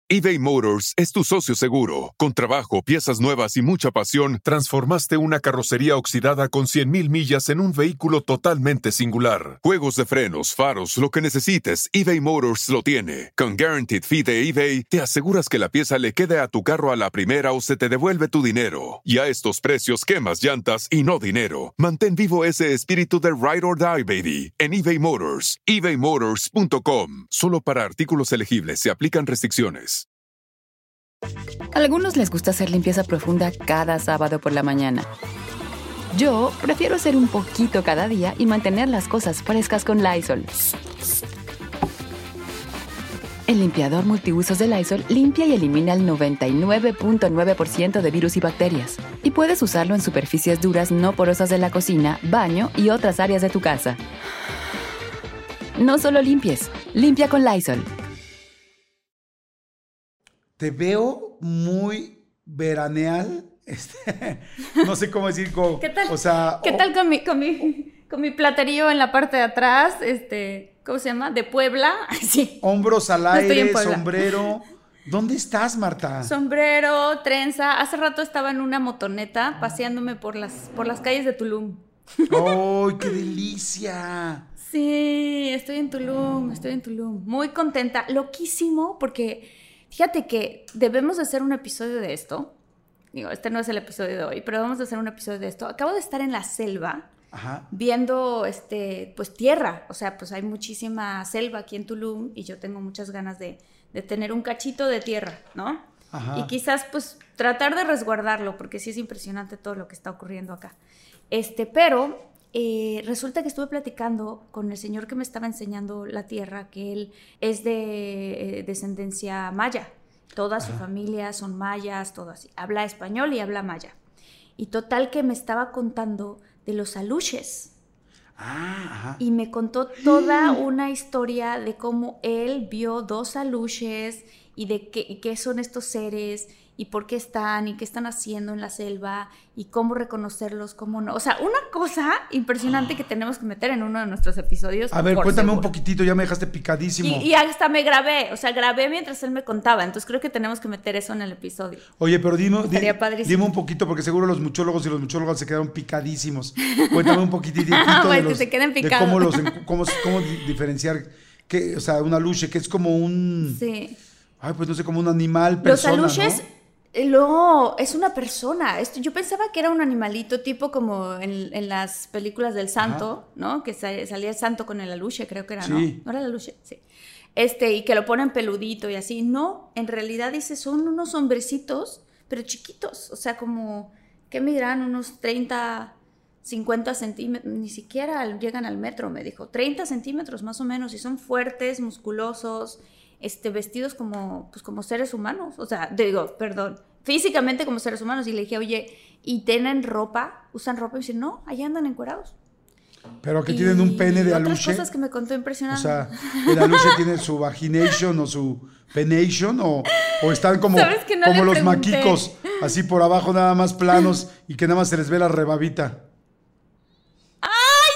eBay Motors es tu socio seguro. Con trabajo, piezas nuevas y mucha pasión, transformaste una carrocería oxidada con 100,000 millas en un vehículo totalmente singular. Juegos de frenos, faros, lo que necesites, eBay Motors lo tiene. Con Guaranteed Fee de eBay, te aseguras que la pieza le quede a tu carro a la primera o se te devuelve tu dinero. Y a estos precios, quemas llantas y no dinero. Mantén vivo ese espíritu de Ride or Die, baby, en eBay Motors. ebaymotors.com. Solo para artículos elegibles se aplican restricciones. A algunos les gusta hacer limpieza profunda cada sábado por la mañana. Yo prefiero hacer un poquito cada día y mantener las cosas frescas con Lysol. El limpiador multiusos de Lysol limpia y elimina el 99.9% de virus y bacterias. Y puedes usarlo en superficies duras no porosas de la cocina, baño y otras áreas de tu casa. No solo limpies, limpia con Lysol. Te veo muy veraneal. No sé cómo decir. ¿Qué tal? O sea, ¿Qué tal con mi platerío en la parte de atrás? ¿Cómo se llama? De Puebla. Sí. Hombros al No estoy en aire, Puebla. sombrero. ¿Dónde estás, Marta? Sombrero, trenza. Hace rato estaba en una motoneta paseándome por las calles de Tulum. ¡Ay, qué delicia! Sí, estoy en Tulum. Muy contenta. Loquísimo porque fíjate que debemos de hacer un episodio de esto. Digo, este no es el episodio de hoy, pero vamos a hacer un episodio de esto. Acabo de estar en la selva. Ajá. Viendo pues tierra, o sea, pues hay muchísima selva aquí en Tulum y yo tengo muchas ganas de tener un cachito de tierra, ¿no? Ajá. Y quizás pues tratar de resguardarlo porque sí es impresionante todo lo que está ocurriendo acá. Pero resulta que estuve platicando con el señor que me estaba enseñando la tierra, que él es de descendencia maya, toda su familia son mayas, todo así, habla español y habla maya. Y total que me estaba contando de los aluches. Ajá. Y me contó toda una historia de cómo él vio 2 aluches y de qué son estos seres y por qué están y qué están haciendo en la selva y cómo reconocerlos, cómo no. O sea, una cosa impresionante que tenemos que meter en uno de nuestros episodios. A ver, cuéntame seguro. un poquitito, ya me dejaste picadísimo. Y hasta me grabé, o sea, grabé mientras él me contaba, entonces creo que tenemos que meter eso en el episodio. Oye, pero Estaría padrísimo. dime un poquito, porque seguro los muchólogos y los muchólogas se quedaron picadísimos. Cuéntame un poquitito Pues de que se queden picados. cómo diferenciar, o sea, un aluche, que es como un... Sí. Ay, pues no sé, como un animal, persona, Los aluches... ¿no? No, es una persona. Yo pensaba que era un animalito tipo como en las películas del santo, Ajá. ¿no? Que salía el santo con el aluche, creo que era, Sí. ¿no? ¿No era el aluche? Sí. Y que lo ponen peludito y así. No, en realidad dice, son unos hombrecitos, pero chiquitos. O sea, como, ¿qué medirán? Unos 30, 50 centímetros. Ni siquiera llegan al metro, me dijo. 30 centímetros más o menos. Y son fuertes, musculosos, vestidos como seres humanos. O sea, físicamente como seres humanos. Y le dije, oye, ¿y tienen ropa? ¿Usan ropa? Y dice, no, allá andan encuerados. Pero que tienen un pene de aluche. Otras cosas que me contó impresionante. O sea, ¿el aluche tiene su vagination o su penation? ¿O están como, ¿Sabes que no como le los pregunté? maquicos, así por abajo nada más planos y que nada más se les ve la rebabita? ¡Ay,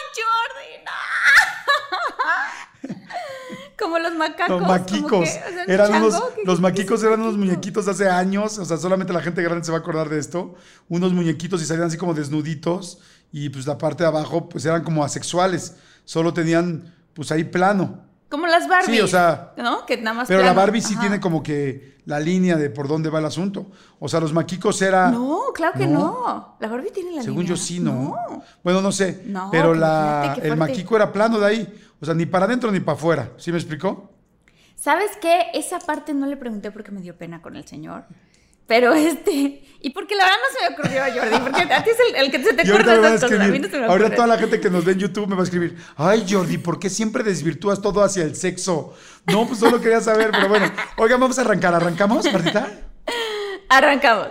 Jordi! ¡No! Como los macacos. Los maquicos. Los maquicos eran unos muñequitos hace años. O sea, solamente la gente grande se va a acordar de esto. Unos muñequitos y salían así como desnuditos. Y pues la parte de abajo pues eran como asexuales. Solo tenían pues ahí plano. Como las Barbie. Sí, o sea, ¿no? Que nada más pero plano. la Barbie sí Ajá. tiene como que la línea de por dónde va el asunto. O sea, los maquicos era... No, claro que no. La Barbie tiene la Según línea. yo sí, ¿no? No. Bueno, no sé. No, pero imagínate qué el fuerte. maquico era plano de ahí. O sea, ni para adentro ni para afuera. ¿Sí me explicó? ¿Sabes qué? Esa parte no le pregunté porque me dio pena con el señor. Pero y porque la verdad no se me ocurrió, Jordi, porque a ti es el que se te Y ahorita ocurre me van a esas cosas, a mí escribir. no se me Ahorita ocurre. toda la gente que nos ve en YouTube me va a escribir: ay, Jordi, ¿por qué siempre desvirtúas todo hacia el sexo? No, pues solo quería saber, pero bueno. Oigan, vamos a arrancar. ¿Arrancamos, Martita? Arrancamos.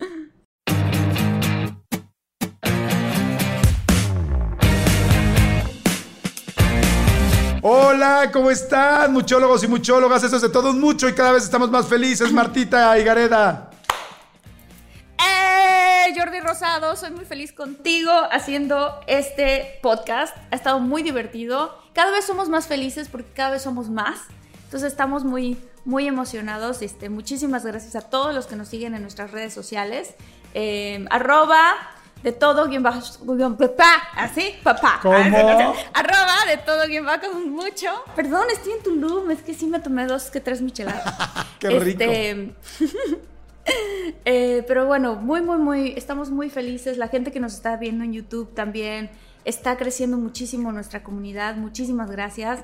Hola, ¿cómo están, muchólogos y muchólogas? Eso es de todos mucho y cada vez estamos más felices, Martita Higareda. Jordi Rosado, soy muy feliz contigo haciendo este podcast. Ha estado muy divertido. Cada vez somos más felices porque cada vez somos más. Entonces estamos muy, muy emocionados. Muchísimas gracias a todos los que nos siguen en nuestras redes sociales. Arroba de todo guión bajo papá. ¿Cómo? Arroba de todo guión bajo mucho. Perdón, estoy en Tulum, es que sí me tomé 2 que 3 micheladas. Qué rico. Pero bueno, muy, estamos muy felices. La gente que nos está viendo en YouTube también está creciendo muchísimo nuestra comunidad. Muchísimas gracias.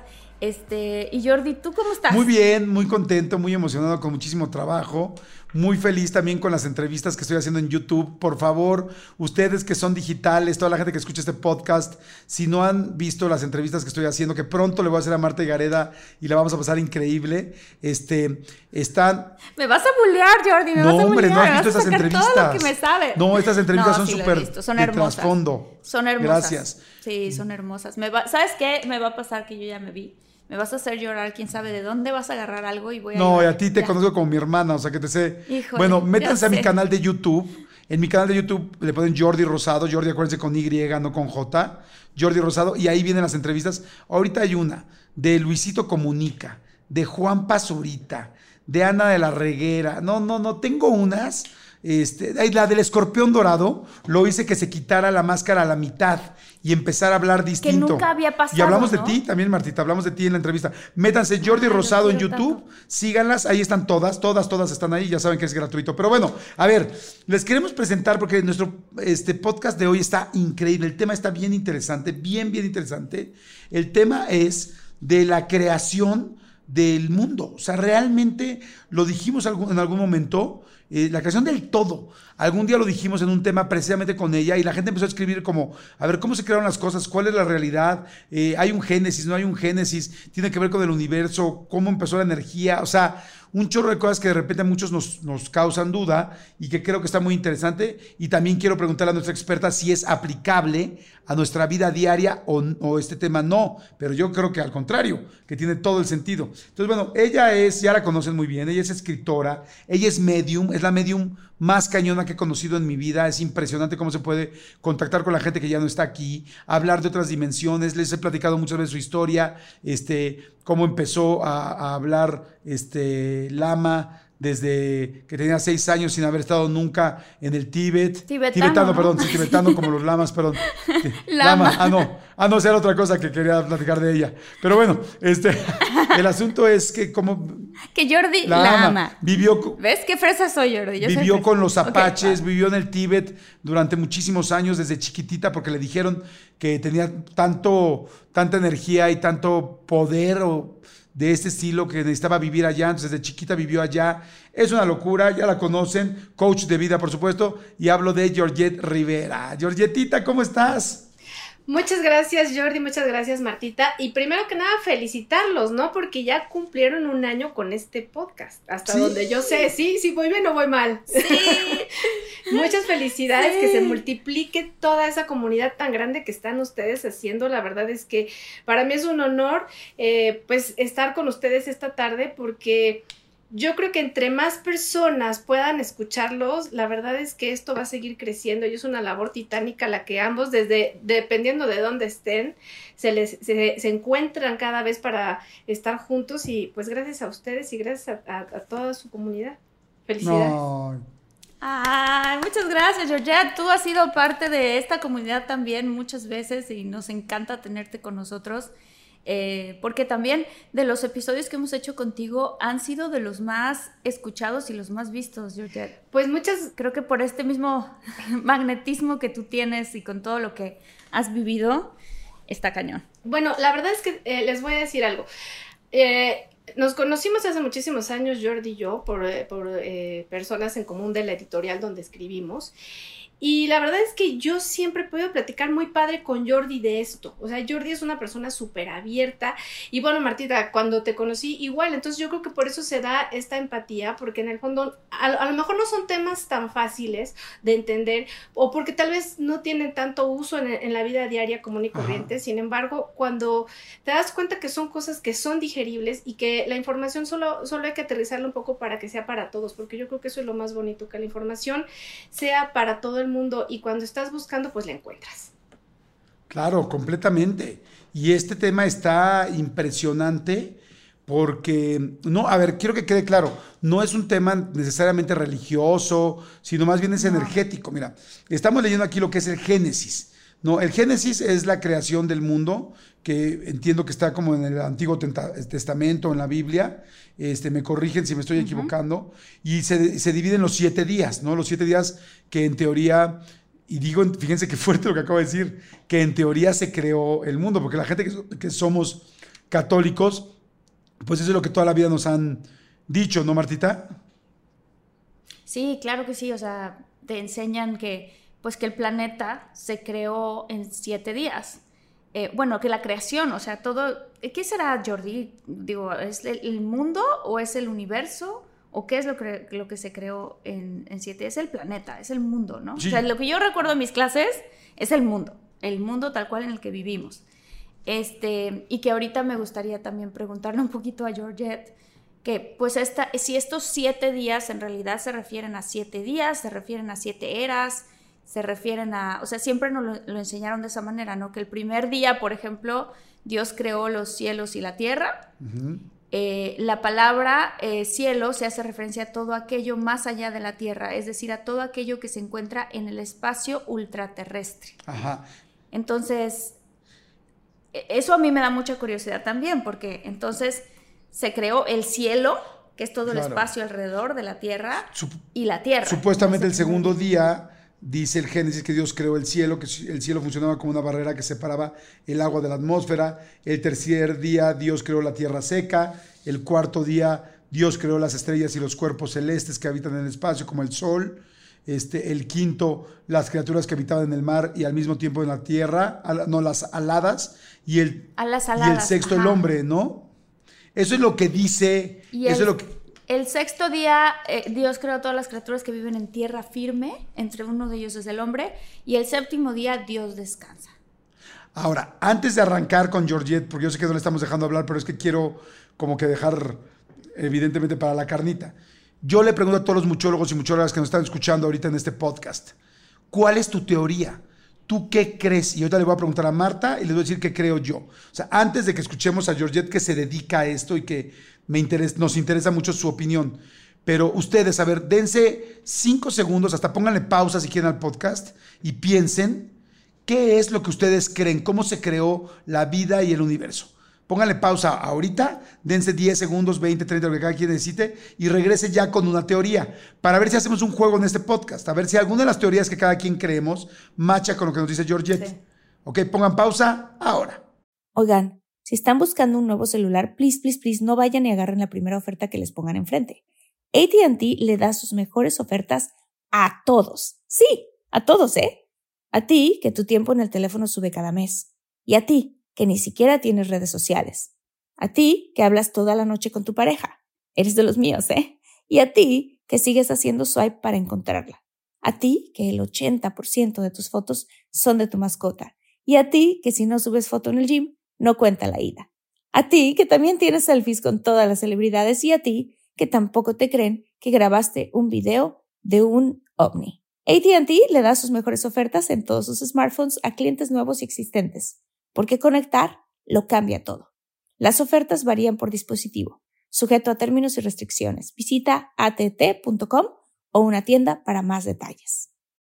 Y Jordi, ¿tú cómo estás? Muy bien, muy contento, muy emocionado, con muchísimo trabajo. Muy feliz también con las entrevistas que estoy haciendo en YouTube. Por favor, ustedes que son digitales, toda la gente que escucha este podcast, si no han visto las entrevistas que estoy haciendo, que pronto le voy a hacer a Marta Higareda y la vamos a pasar increíble, están... Me vas a bullear, Jordi, me vas a bullear. No, hombre, no has visto estas entrevistas. Todo lo que me sabe. No, estas entrevistas son súper son hermosas. De trasfondo. Son hermosas. Gracias. Sí, son hermosas. ¿Sabes qué? Me va a pasar que yo ya me vi. Me vas a hacer llorar, quién sabe de dónde vas a agarrar algo y voy a... No, y a ti te conozco como mi hermana, o sea que te sé. Híjole, bueno, métanse a mi canal de YouTube. En mi canal de YouTube le ponen Jordi Rosado, Jordi acuérdense con Y, no con J, Jordi Rosado, y ahí vienen las entrevistas. Ahorita hay una de Luisito Comunica, de Juan Pazurita, de Ana de la Reguera. No, tengo unas. La del escorpión dorado lo hice que se quitara la máscara a la mitad y empezar a hablar distinto. Que nunca había pasado, y hablamos ¿no? de ti también, Martita, hablamos de ti en la entrevista. Métanse Jordi Rosado en YouTube, síganlas, ahí están todas están ahí, ya saben que es gratuito. Pero bueno, a ver, les queremos presentar porque nuestro podcast de hoy está increíble, el tema está bien interesante, bien interesante. El tema es de la creación del mundo, o sea, realmente lo dijimos en algún momento, la creación del todo. Algún día lo dijimos en un tema precisamente con ella y la gente empezó a escribir como, a ver, ¿cómo se crearon las cosas? ¿Cuál es la realidad? ¿Hay un génesis? ¿No hay un génesis? ¿Tiene que ver con el universo? ¿Cómo empezó la energía? O sea, un chorro de cosas que de repente a muchos nos causan duda y que creo que está muy interesante. Y también quiero preguntarle a nuestra experta si es aplicable a nuestra vida diaria o este tema no. Pero yo creo que al contrario, que tiene todo el sentido. Entonces, bueno, ella ya la conocen muy bien, ella es escritora, ella es medium, es la medium más cañona que he conocido en mi vida. Es impresionante cómo se puede contactar con la gente que ya no está aquí, hablar de otras dimensiones. Les he platicado muchas veces su historia, cómo empezó a hablar Lama desde que tenía 6 años sin haber estado nunca en el Tíbet. Tibetano, perdón, sí, tibetano como los lamas, perdón. Lama. No, esa era otra cosa que quería platicar de ella. Pero bueno, el asunto es que que Jordi Lama. Vivió... ¿Ves qué fresa soy, Jordi? Vivió con los apaches, vivió en el Tíbet durante muchísimos años, desde chiquitita, porque le dijeron que tenía tanta energía y tanto poder de este estilo que necesitaba vivir allá. Entonces desde chiquita vivió allá. Es una locura, ya la conocen, coach de vida por supuesto, y hablo de Georgette Rivera. Georgetita, ¿cómo estás? Muchas gracias, Jordi, muchas gracias, Martita. Y primero que nada, felicitarlos, ¿no? Porque ya cumplieron 1 año con este podcast. Hasta ¿sí? Donde yo sé, sí, voy bien o voy mal. Sí. Muchas felicidades, sí. Que se multiplique toda esa comunidad tan grande que están ustedes haciendo. La verdad es que para mí es un honor, pues, estar con ustedes esta tarde porque... Yo creo que entre más personas puedan escucharlos, la verdad es que esto va a seguir creciendo y es una labor titánica la que ambos, dependiendo de dónde estén, se encuentran cada vez para estar juntos y pues gracias a ustedes y gracias a toda su comunidad. Felicidades. No. Ay, muchas gracias, Georgette. Tú has sido parte de esta comunidad también muchas veces y nos encanta tenerte con nosotros. Porque también de los episodios que hemos hecho contigo han sido de los más escuchados y los más vistos, Georgette. Pues creo que por este mismo magnetismo que tú tienes y con todo lo que has vivido, está cañón. Bueno, la verdad es que les voy a decir algo. Nos conocimos hace muchísimos años, Jordi y yo, por personas en común de la editorial donde escribimos. Y la verdad es que yo siempre he podido platicar muy padre con Jordi de esto. O sea, Jordi es una persona súper abierta. Y bueno, Martita, cuando te conocí, igual. Entonces yo creo que por eso se da esta empatía, porque en el fondo a lo mejor no son temas tan fáciles de entender, o porque tal vez no tienen tanto uso en la vida diaria común y corriente. Ajá. Sin embargo, cuando te das cuenta que son cosas que son digeribles y que la información solo hay que aterrizarla un poco para que sea para todos, porque yo creo que eso es lo más bonito, que la información sea para todo el mundo y cuando estás buscando pues la encuentras. Claro, completamente. Y este tema está impresionante Porque, no, a ver, quiero que quede claro, no es un tema necesariamente religioso, sino más bien es energético. Mira, estamos leyendo aquí lo que es el Génesis, ¿no? El Génesis es la creación del mundo, que entiendo que está como en el Antiguo Testamento, en la Biblia. Me corrigen si me estoy equivocando. Y se divide en los 7 días, ¿no? Los 7 días que en teoría, y digo, fíjense qué fuerte lo que acabo de decir, que en teoría se creó el mundo, porque la gente que somos católicos, pues eso es lo que toda la vida nos han dicho, ¿no, Martita? Sí, claro que sí. O sea, te enseñan que el planeta se creó en 7 días. Bueno, que la creación, o sea, todo... ¿Qué será, Jordi? Digo, ¿es el mundo o es el universo? ¿O qué es lo que se creó en 7? Es el planeta, es el mundo, ¿no? Sí. O sea, lo que yo recuerdo en mis clases es el mundo tal cual en el que vivimos. Y que ahorita me gustaría también preguntarle un poquito a Georgette, que pues si estos 7 días en realidad se refieren a 7 días, se refieren a 7 eras, se refieren a... O sea, siempre nos lo enseñaron de esa manera, ¿no? Que el primer día, por ejemplo, Dios creó los cielos y la tierra. Uh-huh. La palabra cielo se hace referencia a todo aquello más allá de la tierra, es decir, a todo aquello que se encuentra en el espacio ultraterrestre. Ajá. Entonces... Eso a mí me da mucha curiosidad también, porque entonces se creó el cielo, que es todo el espacio alrededor de la tierra, y la tierra. Supuestamente entonces, el segundo día, dice el Génesis, que Dios creó el cielo, que el cielo funcionaba como una barrera que separaba el agua de la atmósfera. El tercer día, Dios creó la tierra seca. El cuarto día, Dios creó las estrellas y los cuerpos celestes que habitan en el espacio, como el sol. El quinto, las criaturas que habitaban en el mar y al mismo tiempo en la tierra, las aladas, y el sexto, el hombre, ¿no? Eso es lo que dice. El sexto día, Dios creó todas las criaturas que viven en tierra firme, entre uno de ellos es el hombre, y el séptimo día Dios descansa. Ahora, antes de arrancar con Georgette, porque yo sé que no le estamos dejando hablar, pero es que quiero como que dejar evidentemente para la carnita. Yo le pregunto a todos los muchólogos y muchólogas que nos están escuchando ahorita en este podcast, ¿cuál es tu teoría? ¿Tú qué crees? Y ahorita le voy a preguntar a Marta y les voy a decir qué creo yo. O sea, antes de que escuchemos a Georgette, que se dedica a esto y que nos interesa mucho su opinión. Pero ustedes, a ver, dense 5 segundos, hasta pónganle pausa si quieren al podcast y piensen qué es lo que ustedes creen, cómo se creó la vida y el universo. Pónganle pausa ahorita, dense 10 segundos, 20, 30, lo que cada quien necesite y regrese ya con una teoría para ver si hacemos un juego en este podcast, a ver si alguna de las teorías que cada quien creemos macha con lo que nos dice Georgette. Sí. Ok, pongan pausa ahora. Oigan, si están buscando un nuevo celular, please, no vayan y agarren la primera oferta que les pongan enfrente. AT&T le da sus mejores ofertas a todos. Sí, a todos, ¿eh? A ti, que tu tiempo en el teléfono sube cada mes. Y a ti, que ni siquiera tienes redes sociales. A ti, que hablas toda la noche con tu pareja. Eres de los míos, ¿eh? Y a ti, que sigues haciendo swipe para encontrarla. A ti, que el 80% de tus fotos son de tu mascota. Y a ti, que si no subes foto en el gym, no cuenta la ida. A ti, que también tienes selfies con todas las celebridades. Y a ti, que tampoco te creen que grabaste un video de un ovni. AT&T le da sus mejores ofertas en todos sus smartphones a clientes nuevos y existentes. Porque conectar lo cambia todo. Las ofertas varían por dispositivo, sujeto a términos y restricciones. Visita att.com o una tienda para más detalles.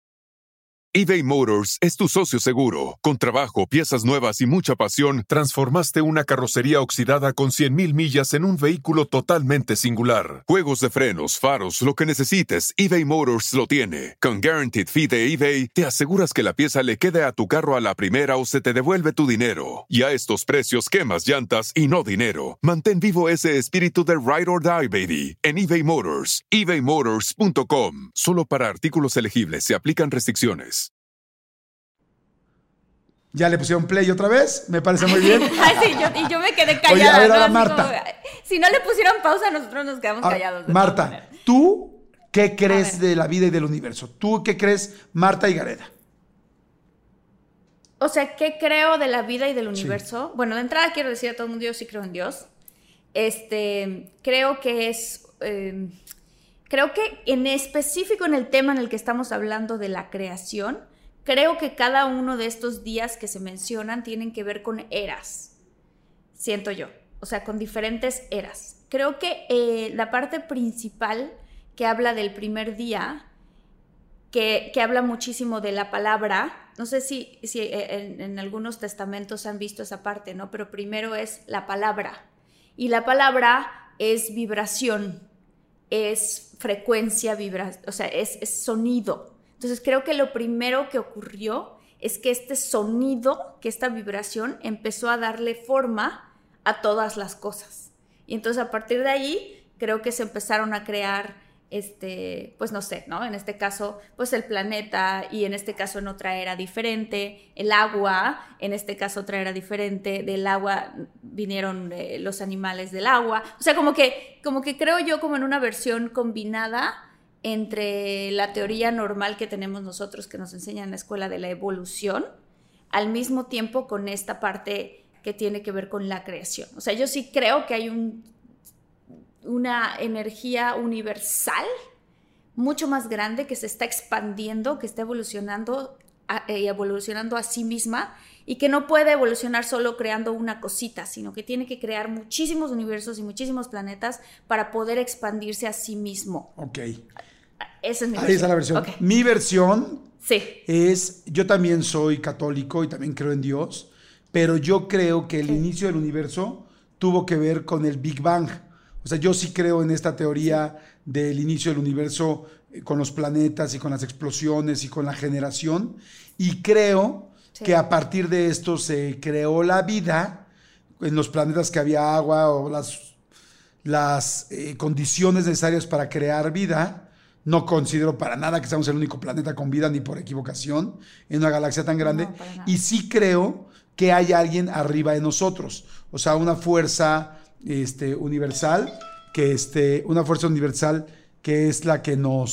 eBay Motors es tu socio seguro. Con trabajo, piezas nuevas y mucha pasión, transformaste una carrocería oxidada con 100,000 millas en un vehículo totalmente singular. Juegos de frenos, faros, lo que necesites, eBay Motors lo tiene. Con Guaranteed Fee de eBay, te aseguras que la pieza le quede a tu carro a la primera o se te devuelve tu dinero. Y a estos precios, quemas llantas y no dinero. Mantén vivo ese espíritu de Ride or Die, baby, en eBay Motors. ebaymotors.com. Solo para artículos elegibles se aplican restricciones. ¿Ya le pusieron play otra vez? Me parece muy bien. Sí, yo me quedé callada. Oye, a ver, ahora ¿no? Marta. Como, si no le pusieron pausa, nosotros nos quedamos callados. Marta, ¿tú qué crees de la vida y del universo? ¿Tú qué crees, Marta y Gareda? O sea, ¿qué creo de la vida y del universo? Sí. Bueno, de entrada quiero decir a todo el mundo, yo sí creo en Dios. Creo que es... creo que en específico en el tema en el que estamos hablando de la creación... Creo que cada uno de estos días que se mencionan tienen que ver con eras, siento yo. o sea, con diferentes eras. Creo que la parte principal que habla del primer día, que habla muchísimo de la palabra, no sé si en algunos testamentos han visto esa parte, ¿no? Pero primero es la palabra, y la palabra es vibración, es frecuencia, o sea, es sonido. Entonces creo que lo primero que ocurrió es que este sonido, que esta vibración empezó a darle forma a todas las cosas. Y entonces a partir de ahí creo que se empezaron a crear, pues no sé, ¿no? En este caso, pues el planeta, y en este caso en otra era diferente, el agua, en este caso otra era diferente, del agua vinieron los animales del agua. O sea, como que creo yo como en una versión combinada entre la teoría normal que tenemos nosotros, que nos enseñan en la escuela de la evolución, al mismo tiempo con esta parte que tiene que ver con la creación. O sea, yo sí creo que hay una energía universal mucho más grande que se está expandiendo, que está evolucionando a sí misma, y que no puede evolucionar solo creando una cosita, sino que tiene que crear muchísimos universos y muchísimos planetas para poder expandirse a sí mismo. Ok. Esa es mi versión. Ahí está la versión. Okay. Mi versión sí. es, yo también soy católico y también creo en Dios, pero yo creo que el inicio del universo tuvo que ver con el Big Bang. O sea, yo sí creo en esta teoría del inicio del universo con los planetas y con las explosiones y con la generación, y creo que a partir de esto se creó la vida en los planetas que había agua o las condiciones necesarias para crear vida. No considero para nada que seamos el único planeta con vida, ni por equivocación, en una galaxia tan grande. No, y sí creo que hay alguien arriba de nosotros. O sea, una fuerza universal, una fuerza universal que es la que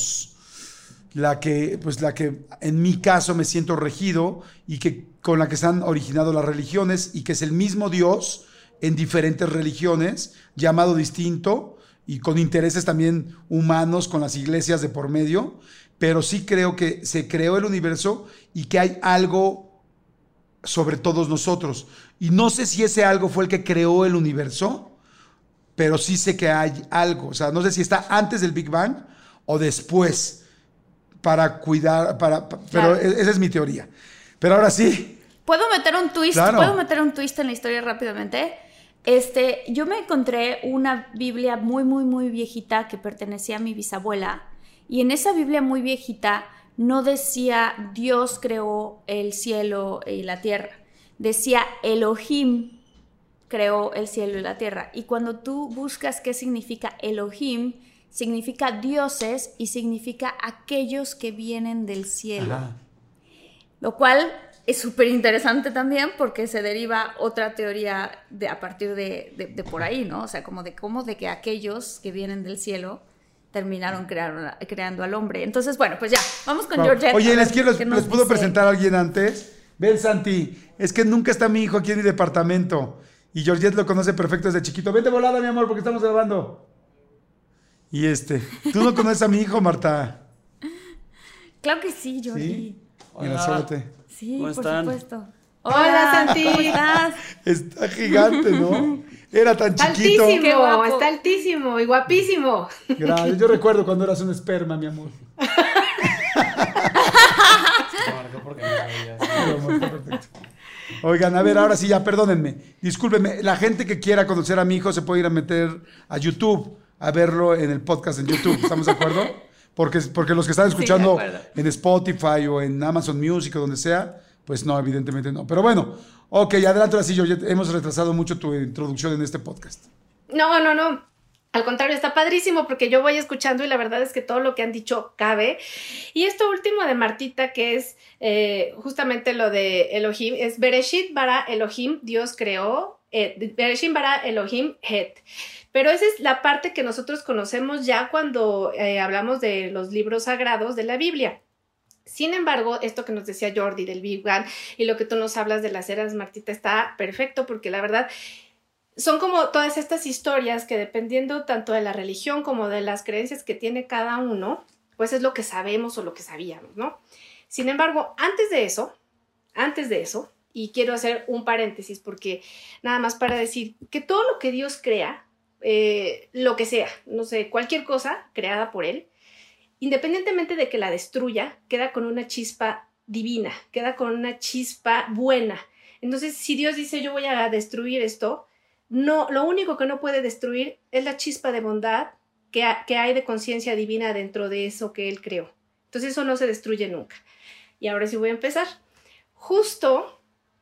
en mi caso me siento regido, y que con la que se han originado las religiones, y que es el mismo Dios en diferentes religiones, llamado distinto, y con intereses también humanos, con las iglesias de por medio, pero sí creo que se creó el universo y que hay algo sobre todos nosotros. Y no sé si ese algo fue el que creó el universo, pero sí sé que hay algo. O sea, no sé si está antes del Big Bang o después, para cuidar, pero esa es mi teoría. Pero ahora sí. ¿Puedo meter un twist? Claro. ¿Puedo meter un twist en la historia rápidamente? Yo me encontré una Biblia muy, muy, muy viejita que pertenecía a mi bisabuela, y en esa Biblia muy viejita no decía Dios creó el cielo y la tierra, decía Elohim creó el cielo y la tierra. Y cuando tú buscas qué significa Elohim, significa dioses y significa aquellos que vienen del cielo. Ajá. Lo cual es súper interesante también, porque se deriva otra teoría a partir de por ahí, ¿no? O sea, como de que aquellos que vienen del cielo terminaron creando al hombre. Entonces, bueno, pues ya, vamos con Georgette. Oye, ¿les puedo presentar a alguien antes? Ven, Santi, es que nunca está mi hijo aquí en mi departamento, y Georgette lo conoce perfecto desde chiquito. Vente volada, mi amor, porque estamos grabando. Y ¿tú no conoces a mi hijo, Marta? Claro que sí, Jordi. ¿Sí? Mira, súbete. Sí, por supuesto. Hola, Santi. ¿Cómo estás? Está gigante, ¿no? Era tan chiquito. Altísimo, está altísimo y guapísimo. Gracias. Yo recuerdo cuando eras un esperma, mi amor. Oigan, a ver, ahora sí, ya, perdónenme. Discúlpenme, la gente que quiera conocer a mi hijo se puede ir a meter a YouTube, a verlo en el podcast en YouTube. ¿Estamos de acuerdo? Porque los que están escuchando en Spotify o en Amazon Music o donde sea, pues no, evidentemente no. Pero bueno, ok, adelante ahora sí, Georgette. Hemos retrasado mucho tu introducción en este podcast. No. Al contrario, está padrísimo, porque yo voy escuchando y la verdad es que todo lo que han dicho cabe. Y esto último de Martita, que es justamente lo de Elohim, es Bereshit bara Elohim, Dios creó, Bereshit bara Elohim het. Pero esa es la parte que nosotros conocemos ya cuando hablamos de los libros sagrados de la Biblia. Sin embargo, esto que nos decía Jordi del Big Bang y lo que tú nos hablas de las eras, Martita, está perfecto, porque la verdad son como todas estas historias que, dependiendo tanto de la religión como de las creencias que tiene cada uno, pues es lo que sabemos o lo que sabíamos, ¿no? Sin embargo, antes de eso, Y quiero hacer un paréntesis porque nada más para decir que todo lo que Dios crea, lo que sea, no sé, cualquier cosa creada por Él, independientemente de que la destruya, queda con una chispa divina, queda con una chispa buena. Entonces, si Dios dice yo voy a destruir esto, no, lo único que no puede destruir es la chispa de bondad que hay de conciencia divina dentro de eso que Él creó. Entonces, eso no se destruye nunca. Y ahora sí voy a empezar. Justo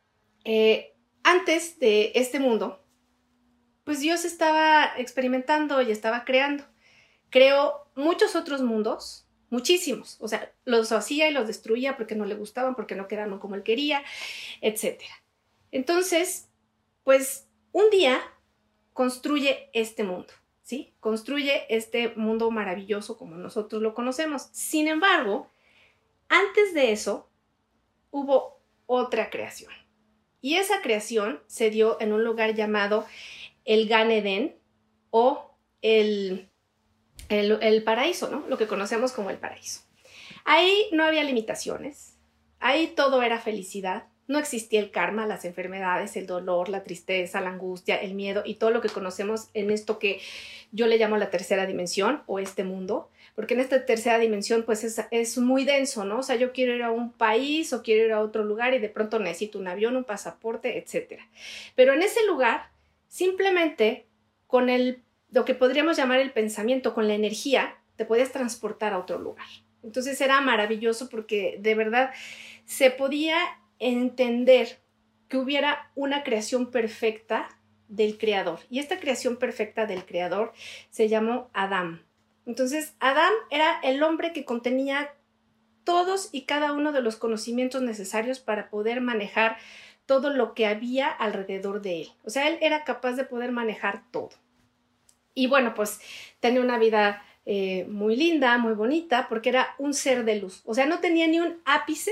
antes de este mundo, pues Dios estaba experimentando y estaba creando. Creó muchos otros mundos, muchísimos. O sea, los hacía y los destruía porque no le gustaban, porque no quedaban como Él quería, etc. Entonces, pues un día construye este mundo, ¿sí? Construye este mundo maravilloso como nosotros lo conocemos. Sin embargo, antes de eso, hubo otra creación. Y esa creación se dio en un lugar llamado el Gan Edén o el paraíso, ¿no? Lo que conocemos como el paraíso. Ahí no había limitaciones, ahí todo era felicidad, no existía el karma, las enfermedades, el dolor, la tristeza, la angustia, el miedo y todo lo que conocemos en esto que yo le llamo la tercera dimensión o este mundo, porque en esta tercera dimensión pues es muy denso, ¿no? O sea, yo quiero ir a un país o quiero ir a otro lugar y de pronto necesito un avión, un pasaporte, etc. Pero en ese lugar, simplemente con lo que podríamos llamar el pensamiento, con la energía, te puedes transportar a otro lugar. Entonces era maravilloso porque de verdad se podía entender que hubiera una creación perfecta del Creador. Y esta creación perfecta del Creador se llamó Adán. Entonces, Adán era el hombre que contenía todos y cada uno de los conocimientos necesarios para poder manejar todo lo que había alrededor de él. O sea, él era capaz de poder manejar todo. Y bueno, pues tenía una vida muy linda, muy bonita, porque era un ser de luz. O sea, no tenía ni un ápice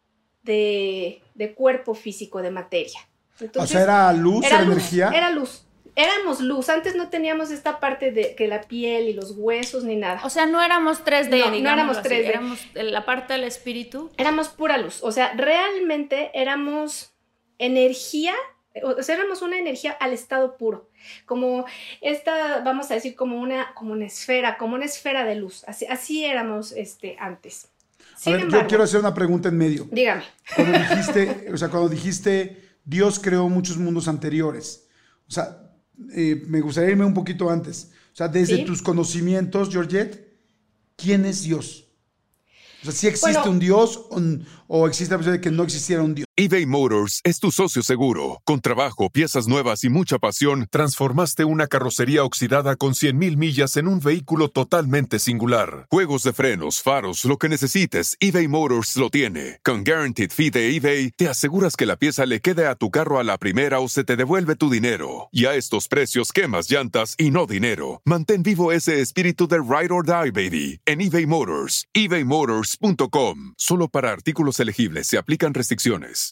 de cuerpo físico, de materia. Entonces, o sea, ¿era luz, era energía? Era luz. Éramos luz. Antes no teníamos esta parte de que la piel y los huesos ni nada. O sea, no éramos 3D, no éramos 3D. Éramos la parte del espíritu. Éramos pura luz. O sea, realmente éramos energía, o sea, éramos una energía al estado puro. Como esta, vamos a decir, como una esfera de luz. Así éramos antes. A ver, yo quiero hacer una pregunta en medio. Dígame. Cuando dijiste Dios creó muchos mundos anteriores, o sea, me gustaría irme un poquito antes. O sea, desde tus conocimientos, Georgette, ¿quién es Dios? O sea, ¿sí existe un Dios o existe la posibilidad de que no existiera un Dios? eBay Motors es tu socio seguro. Con trabajo, piezas nuevas y mucha pasión, transformaste una carrocería oxidada con 100,000 millas en un vehículo totalmente singular. Juegos de frenos, faros, lo que necesites, eBay Motors lo tiene. Con Guaranteed Fee de eBay, te aseguras que la pieza le quede a tu carro a la primera o se te devuelve tu dinero. Y a estos precios, quemas llantas y no dinero. Mantén vivo ese espíritu de Ride or Die, baby, en eBay Motors. ebaymotors.com. Solo para artículos elegibles se aplican restricciones.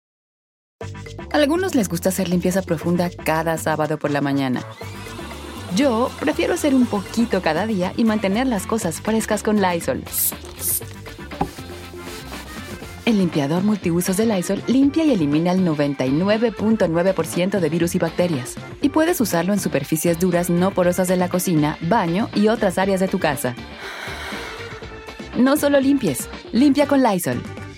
A algunos les gusta hacer limpieza profunda cada sábado por la mañana. Yo prefiero hacer un poquito cada día y mantener las cosas frescas con Lysol. El limpiador multiusos de Lysol limpia y elimina el 99.9% de virus y bacterias. Y puedes usarlo en superficies duras no porosas de la cocina, baño y otras áreas de tu casa. No solo limpies, limpia con Lysol.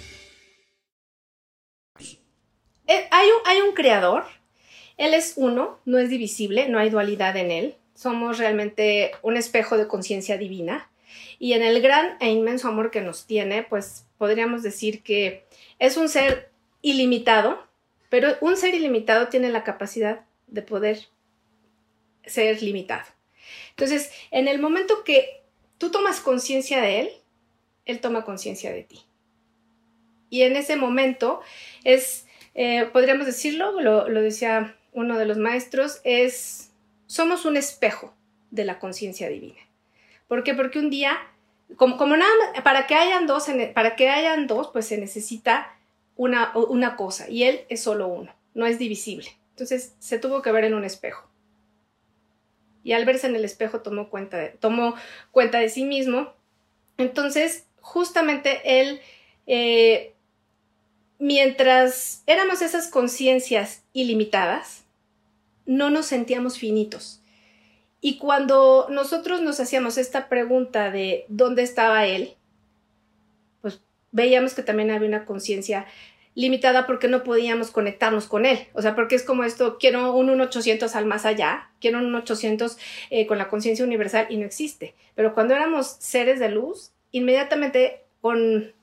Hay un creador, él es uno, no es divisible, no hay dualidad en él, somos realmente un espejo de conciencia divina y en el gran e inmenso amor que nos tiene, pues podríamos decir que es un ser ilimitado, pero un ser ilimitado tiene la capacidad de poder ser limitado. Entonces, en el momento que tú tomas conciencia de él toma conciencia de ti. Y en ese momento podríamos decirlo, lo decía uno de los maestros, somos un espejo de la conciencia divina. ¿Por qué? Porque un día, como nada más, para que hayan dos, pues se necesita una cosa, y él es solo uno, no es divisible. Entonces se tuvo que ver en un espejo. Y al verse en el espejo tomó cuenta de sí mismo. Entonces, justamente él mientras éramos esas conciencias ilimitadas, no nos sentíamos finitos. Y cuando nosotros nos hacíamos esta pregunta de ¿dónde estaba él? Pues veíamos que también había una conciencia limitada porque no podíamos conectarnos con él. O sea, porque es como esto, quiero un 1-800 al más allá, quiero un 1-800 con la conciencia universal y no existe. Pero cuando éramos seres de luz, inmediatamente con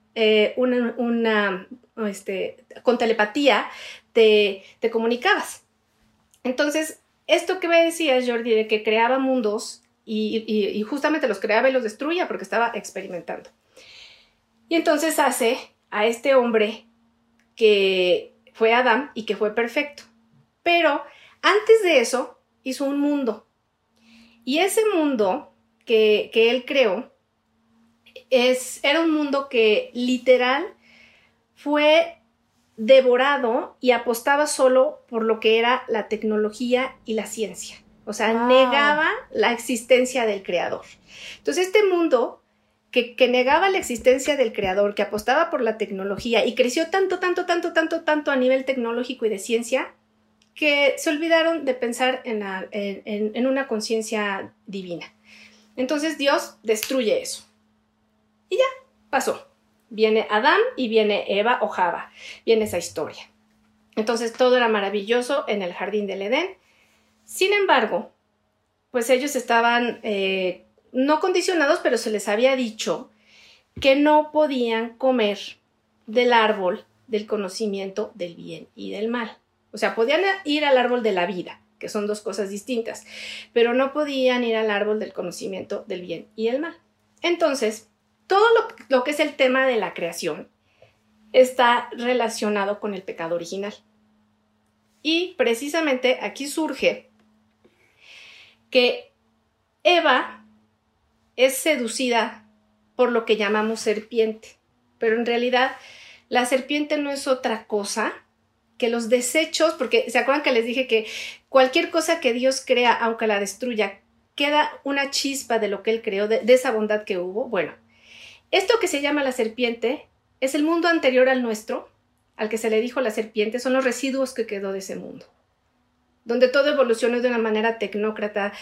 con telepatía te comunicabas. Entonces, esto que me decías, Jordi, de que creaba mundos y justamente los creaba y los destruía porque estaba experimentando. Y entonces hace a este hombre que fue Adán y que fue perfecto. Pero antes de eso hizo un mundo. Y ese mundo que él creó era un mundo que literal fue devorado y apostaba solo por lo que era la tecnología y la ciencia. O sea, negaba la existencia del creador. Entonces, este mundo que negaba la existencia del creador, que apostaba por la tecnología y creció tanto a nivel tecnológico y de ciencia, que se olvidaron de pensar en una conciencia divina. Entonces Dios destruye eso. Y ya, pasó. Viene Adán y viene Eva o Java. Viene esa historia. Entonces todo era maravilloso en el jardín del Edén. Sin embargo, pues ellos estaban no condicionados, pero se les había dicho que no podían comer del árbol del conocimiento del bien y del mal. O sea, podían ir al árbol de la vida, que son dos cosas distintas, pero no podían ir al árbol del conocimiento del bien y el mal. Entonces, todo lo que es el tema de la creación está relacionado con el pecado original. Y precisamente aquí surge que Eva es seducida por lo que llamamos serpiente, pero en realidad la serpiente no es otra cosa que los desechos, porque ¿se acuerdan que les dije que cualquier cosa que Dios crea, aunque la destruya, queda una chispa de lo que Él creó, de esa bondad que hubo? Bueno, esto que se llama la serpiente es el mundo anterior al nuestro, al que se le dijo la serpiente, son los residuos que quedó de ese mundo, donde todo evolucionó de una manera tecnócrata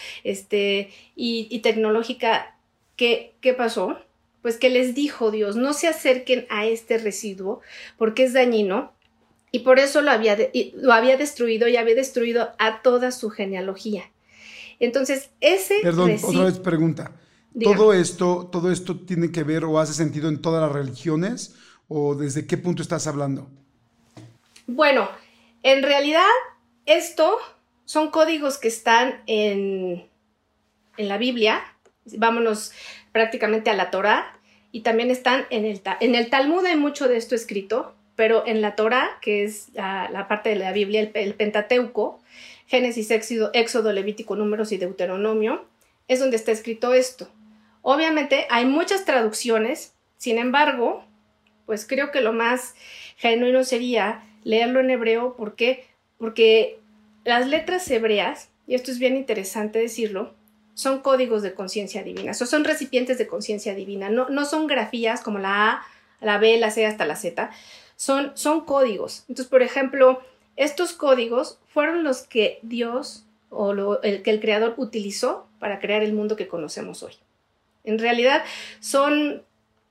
y tecnológica. ¿Qué pasó? Pues que les dijo Dios, no se acerquen a este residuo porque es dañino, y por eso lo había destruido y había destruido a toda su genealogía. Entonces, Perdón, otra vez pregunta. ¿Todo esto tiene que ver o hace sentido en todas las religiones? ¿O desde qué punto estás hablando? Bueno, en realidad esto son códigos que están en la Biblia. Vámonos prácticamente a la Torá, y también están en el Talmud. Hay mucho de esto escrito, pero en la Torá, que es la parte de la Biblia, el Pentateuco, Génesis, Éxodo, Levítico, Números y Deuteronomio, es donde está escrito esto. Obviamente hay muchas traducciones, sin embargo, pues creo que lo más genuino sería leerlo en hebreo. ¿Por qué? Porque las letras hebreas, y esto es bien interesante decirlo, son códigos de conciencia divina, o son recipientes de conciencia divina, no son grafías como la A, la B, la C hasta la Z, son códigos. Entonces, por ejemplo, estos códigos fueron los que Dios que el Creador utilizó para crear el mundo que conocemos hoy. En realidad son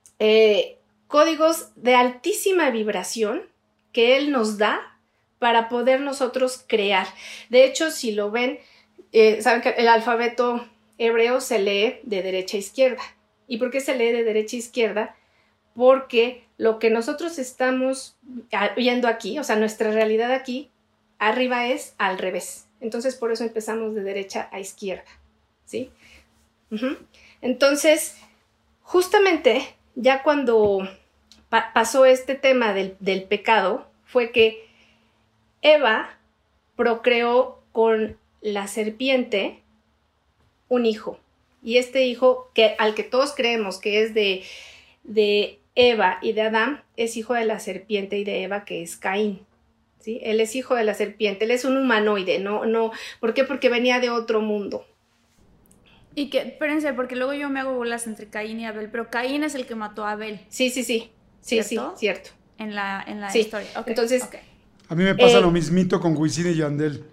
códigos de altísima vibración que Él nos da para poder nosotros crear. De hecho, si lo ven, saben que el alfabeto hebreo se lee de derecha a izquierda. ¿Y por qué se lee de derecha a izquierda? Porque lo que nosotros estamos viendo aquí, o sea, nuestra realidad aquí, arriba es al revés. Entonces, por eso empezamos de derecha a izquierda, ¿sí? Entonces, justamente, ya cuando pasó este tema del pecado, fue que Eva procreó con la serpiente un hijo. Y este hijo, al que todos creemos que es de Eva y de Adán, es hijo de la serpiente y de Eva, que es Caín. ¿Sí? Él es hijo de la serpiente, él es un humanoide, no. ¿Por qué? Porque venía de otro mundo. Y que, espérense, porque luego yo me hago bolas entre Caín y Abel, pero Caín es el que mató a Abel. Sí, ¿cierto? Sí, cierto. en la Sí. historia. Okay. Entonces, okay. A mí me pasa lo mismito con Wisin y Yandel.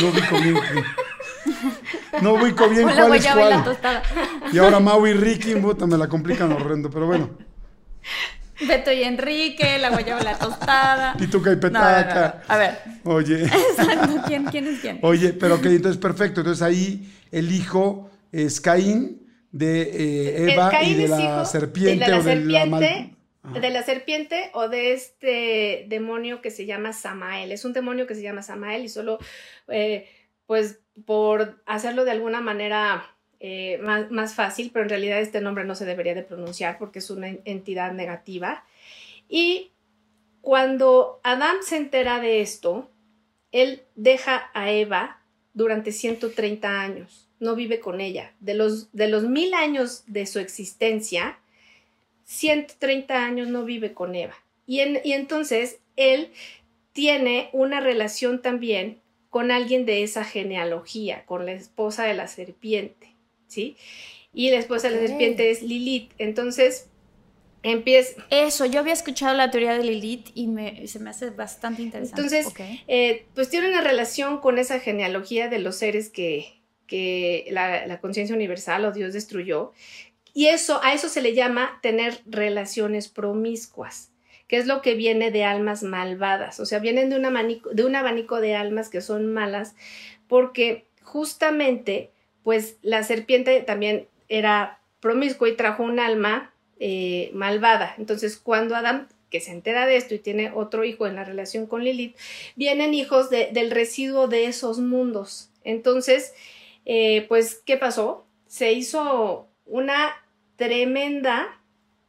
No ubico bien cuál es cuál. La tostada. Y ahora Mau y Ricky, puta, me la complican horrendo, pero bueno. Beto y Enrique, la guayaba, la tostada. Pituca y Petaca. No. A ver. Oye. Exacto, ¿quién es quién? Oye, pero ok, entonces perfecto. Entonces ahí el hijo es Caín de Eva Caín y de la serpiente o de la serpiente o de este demonio que se llama Samael. Es un demonio que se llama Samael y solo, pues, por hacerlo de alguna manera más fácil, pero en realidad este nombre no se debería de pronunciar porque es una entidad negativa. Y cuando Adán se entera de esto, él deja a Eva durante 130 años. No vive con ella. De los 1000 años de su existencia, 130 años no vive con Eva. Y entonces él tiene una relación también con alguien de esa genealogía, con la esposa de la serpiente, ¿sí? Y la esposa de la serpiente es Lilith. Entonces empieza... Eso, yo había escuchado la teoría de Lilith y se me hace bastante interesante. Entonces, pues tiene una relación con esa genealogía de los seres que la conciencia universal o Dios destruyó. Y a eso se le llama tener relaciones promiscuas, que es lo que viene de almas malvadas. O sea, vienen de un abanico de almas que son malas, porque justamente, pues, la serpiente también era promiscua y trajo un alma malvada. Entonces, cuando Adán, que se entera de esto y tiene otro hijo en la relación con Lilith, vienen hijos del residuo de esos mundos. Entonces, pues, ¿qué pasó? Se hizo una tremenda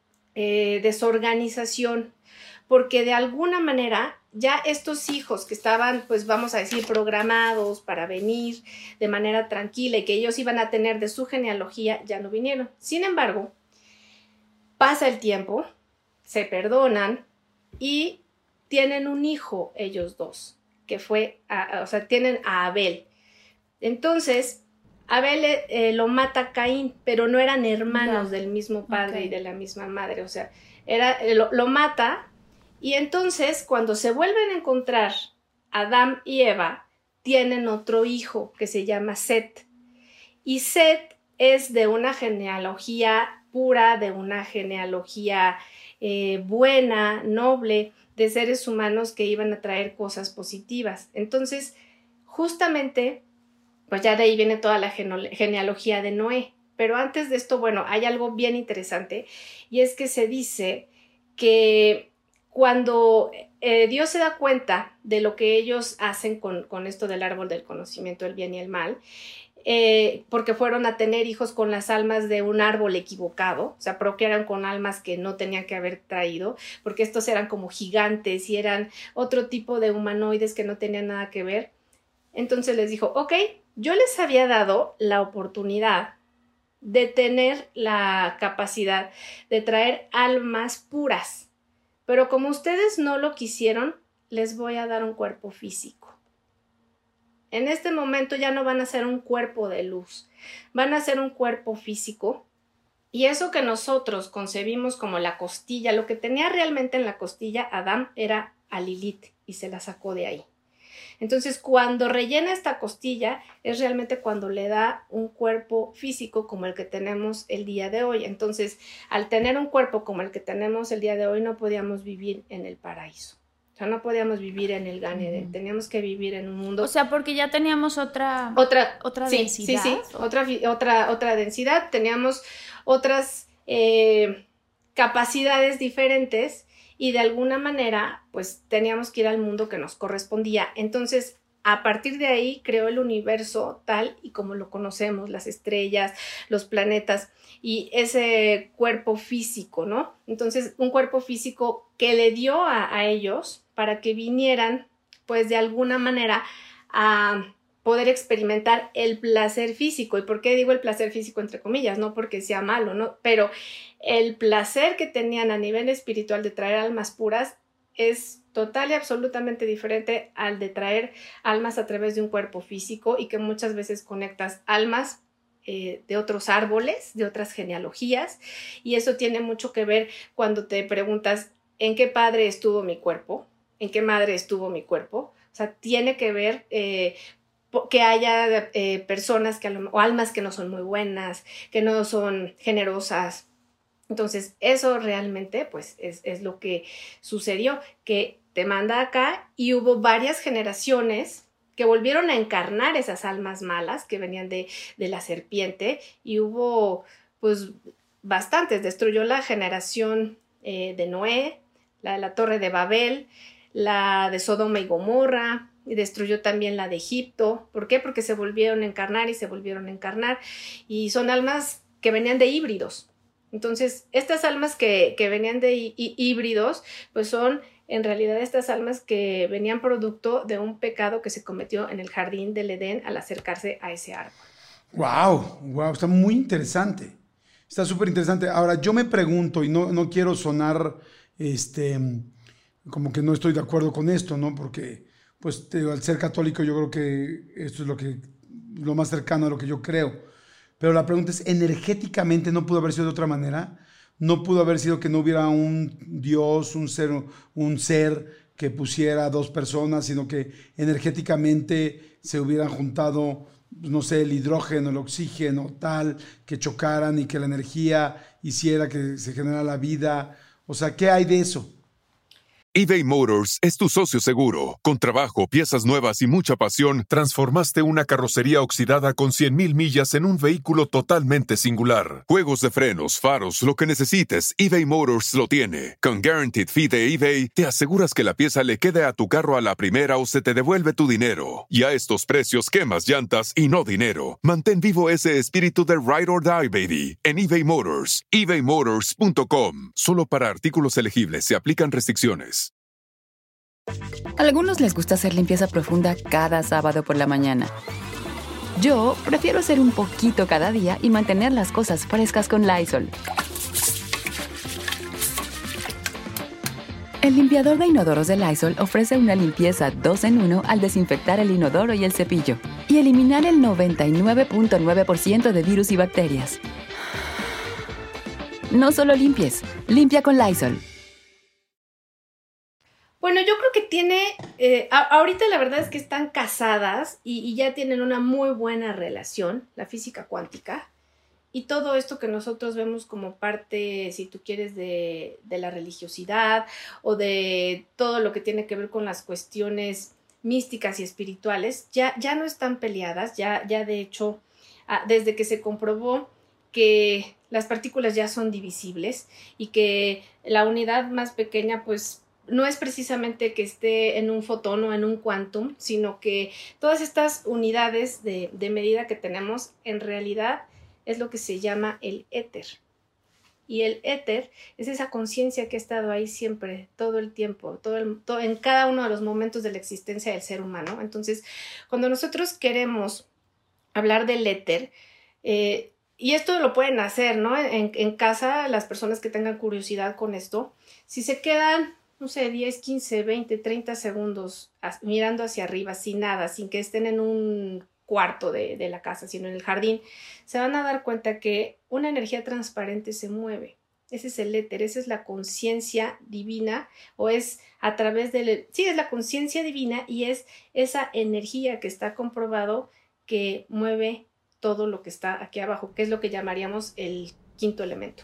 desorganización, porque de alguna manera ya estos hijos que estaban, pues vamos a decir, programados para venir de manera tranquila y que ellos iban a tener de su genealogía, ya no vinieron. Sin embargo, pasa el tiempo, se perdonan y tienen un hijo ellos dos, que tienen a Abel. Entonces, Abel lo mata Caín, pero no eran hermanos del mismo padre y de la misma madre, o sea, lo mata, y entonces cuando se vuelven a encontrar Adán y Eva, tienen otro hijo que se llama Set, y Set es de una genealogía pura, de una genealogía buena, noble, de seres humanos que iban a traer cosas positivas. Entonces, justamente, pues ya de ahí viene toda la genealogía de Noé. Pero antes de esto, bueno, hay algo bien interesante, y es que se dice que cuando Dios se da cuenta de lo que ellos hacen con esto del árbol del conocimiento del bien y el mal, porque fueron a tener hijos con las almas de un árbol equivocado, o sea, procrearon con almas que no tenían que haber traído, porque estos eran como gigantes y eran otro tipo de humanoides que no tenían nada que ver. Entonces les dijo, ok, yo les había dado la oportunidad de tener la capacidad de traer almas puras, pero como ustedes no lo quisieron, les voy a dar un cuerpo físico. En este momento ya no van a ser un cuerpo de luz, van a ser un cuerpo físico, y eso que nosotros concebimos como la costilla, lo que tenía realmente en la costilla Adán era a Lilith y se la sacó de ahí. Entonces, cuando rellena esta costilla es realmente cuando le da un cuerpo físico como el que tenemos el día de hoy. Entonces, al tener un cuerpo como el que tenemos el día de hoy, no podíamos vivir en el paraíso. O sea, no podíamos vivir en el Gan Eden, teníamos que vivir en un mundo... O sea, porque ya teníamos otra densidad. Sí, otra densidad, teníamos otras capacidades diferentes, y de alguna manera, pues teníamos que ir al mundo que nos correspondía. Entonces, a partir de ahí creó el universo tal y como lo conocemos, las estrellas, los planetas y ese cuerpo físico, ¿no? Entonces, un cuerpo físico que le dio a ellos para que vinieran, pues de alguna manera, a poder experimentar el placer físico. ¿Y por qué digo el placer físico entre comillas? No porque sea malo, ¿no? Pero el placer que tenían a nivel espiritual de traer almas puras es total y absolutamente diferente al de traer almas a través de un cuerpo físico, y que muchas veces conectas almas de otros árboles, de otras genealogías, y eso tiene mucho que ver cuando te preguntas en qué padre estuvo mi cuerpo, en qué madre estuvo mi cuerpo. O sea, tiene que ver que haya personas o almas que no son muy buenas, que no son generosas. Entonces, eso realmente, pues, es lo que sucedió, que te manda acá y hubo varias generaciones que volvieron a encarnar esas almas malas que venían de la serpiente, y hubo, pues, bastantes. Destruyó la generación de Noé, la de la Torre de Babel, la de Sodoma y Gomorra, y destruyó también la de Egipto. ¿Por qué? Porque se volvieron a encarnar y son almas que venían de híbridos. Entonces, estas almas que venían de híbridos, pues son en realidad estas almas que venían producto de un pecado que se cometió en el jardín del Edén al acercarse a ese árbol. Wow, está muy interesante. Está súper interesante. Ahora, yo me pregunto, y no quiero sonar como que no estoy de acuerdo con esto, ¿no? Porque, pues, al ser católico, yo creo que esto es lo más cercano a lo que yo creo. Pero la pregunta es, ¿energéticamente no pudo haber sido de otra manera? ¿No pudo haber sido que no hubiera un Dios, un ser que pusiera a dos personas, sino que energéticamente se hubieran juntado, no sé, el hidrógeno, el oxígeno, tal, que chocaran y que la energía hiciera que se generara la vida? O sea, ¿qué hay de eso? eBay Motors es tu socio seguro. Con trabajo, piezas nuevas y mucha pasión, transformaste una carrocería oxidada con 100,000 millas en un vehículo totalmente singular. Juegos de frenos, faros, lo que necesites, eBay Motors lo tiene. Con Guaranteed Fee de eBay, te aseguras que la pieza le quede a tu carro a la primera o se te devuelve tu dinero. Y a estos precios, quemas llantas y no dinero. Mantén vivo ese espíritu de Ride or Die, baby, en eBay Motors. ebaymotors.com. Solo para artículos elegibles se aplican restricciones. A algunos les gusta hacer limpieza profunda cada sábado por la mañana. Yo prefiero hacer un poquito cada día y mantener las cosas frescas con Lysol. El limpiador de inodoros de Lysol ofrece una limpieza 2 en 1 al desinfectar el inodoro y el cepillo y eliminar el 99.9% de virus y bacterias. No solo limpies, limpia con Lysol. Bueno, yo creo que tiene, ahorita la verdad es que están casadas y ya tienen una muy buena relación, la física cuántica, y todo esto que nosotros vemos como parte, si tú quieres, de la religiosidad o de todo lo que tiene que ver con las cuestiones místicas y espirituales, ya no están peleadas, ya de hecho, desde que se comprobó que las partículas ya son divisibles y que la unidad más pequeña, pues, no es precisamente que esté en un fotón o en un quantum, sino que todas estas unidades de medida que tenemos en realidad es lo que se llama el éter. Y el éter es esa conciencia que ha estado ahí siempre, todo el tiempo, en cada uno de los momentos de la existencia del ser humano. Entonces, cuando nosotros queremos hablar del éter, y esto lo pueden hacer, ¿no? En casa, las personas que tengan curiosidad con esto, si se quedan, no sé, 10, 15, 20, 30 segundos mirando hacia arriba, sin nada, sin que estén en un cuarto de la casa, sino en el jardín, se van a dar cuenta que una energía transparente se mueve. Ese es el éter, esa es la conciencia divina, o es a través sí, es la conciencia divina y es esa energía que está comprobado que mueve todo lo que está aquí abajo, que es lo que llamaríamos el quinto elemento.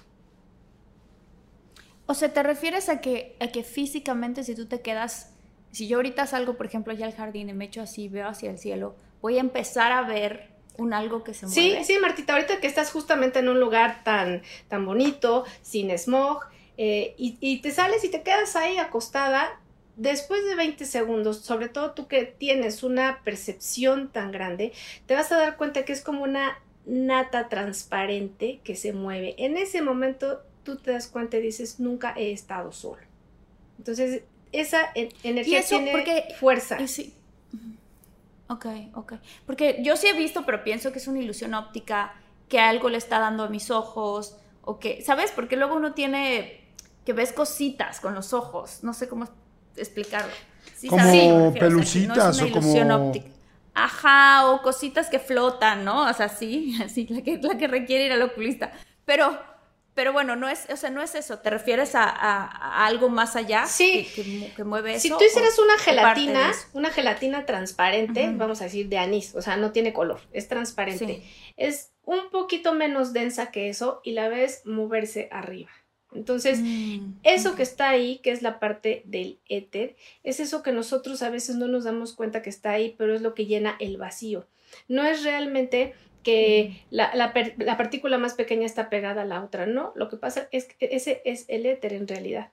O sea, ¿te refieres a que físicamente si tú te quedas, si yo ahorita salgo, por ejemplo, allá al jardín y me echo así, veo hacia el cielo, voy a empezar a ver algo que se mueve? Sí, Martita, ahorita que estás justamente en un lugar tan bonito, sin smog, y te sales y te quedas ahí acostada, después de 20 segundos, sobre todo tú que tienes una percepción tan grande, te vas a dar cuenta que es como una nata transparente que se mueve. En ese momento tú te das cuenta y dices, nunca he estado solo. Entonces, esa energía tiene fuerza. Sí. Ok. Porque yo sí he visto, pero pienso que es una ilusión óptica, que algo le está dando a mis ojos, o que, ¿sabes? Porque luego uno tiene, que ves cositas con los ojos, no sé cómo explicarlo. ¿Sí, como pelucitas, o como ilusión óptica? Ajá, o cositas que flotan, ¿no? O sea, sí, la que requiere ir al oculista. Pero Pero bueno, no es eso. ¿Te refieres a algo más allá? Sí. Que mueve eso. Si tú hicieras una gelatina transparente, vamos a decir de anís, o sea, no tiene color, es transparente. Sí. Es un poquito menos densa que eso y la ves moverse arriba. Entonces, eso que está ahí, que es la parte del éter, es eso que nosotros a veces no nos damos cuenta que está ahí, pero es lo que llena el vacío. No es realmente que la partícula más pequeña está pegada a la otra, no, lo que pasa es que ese es el éter en realidad.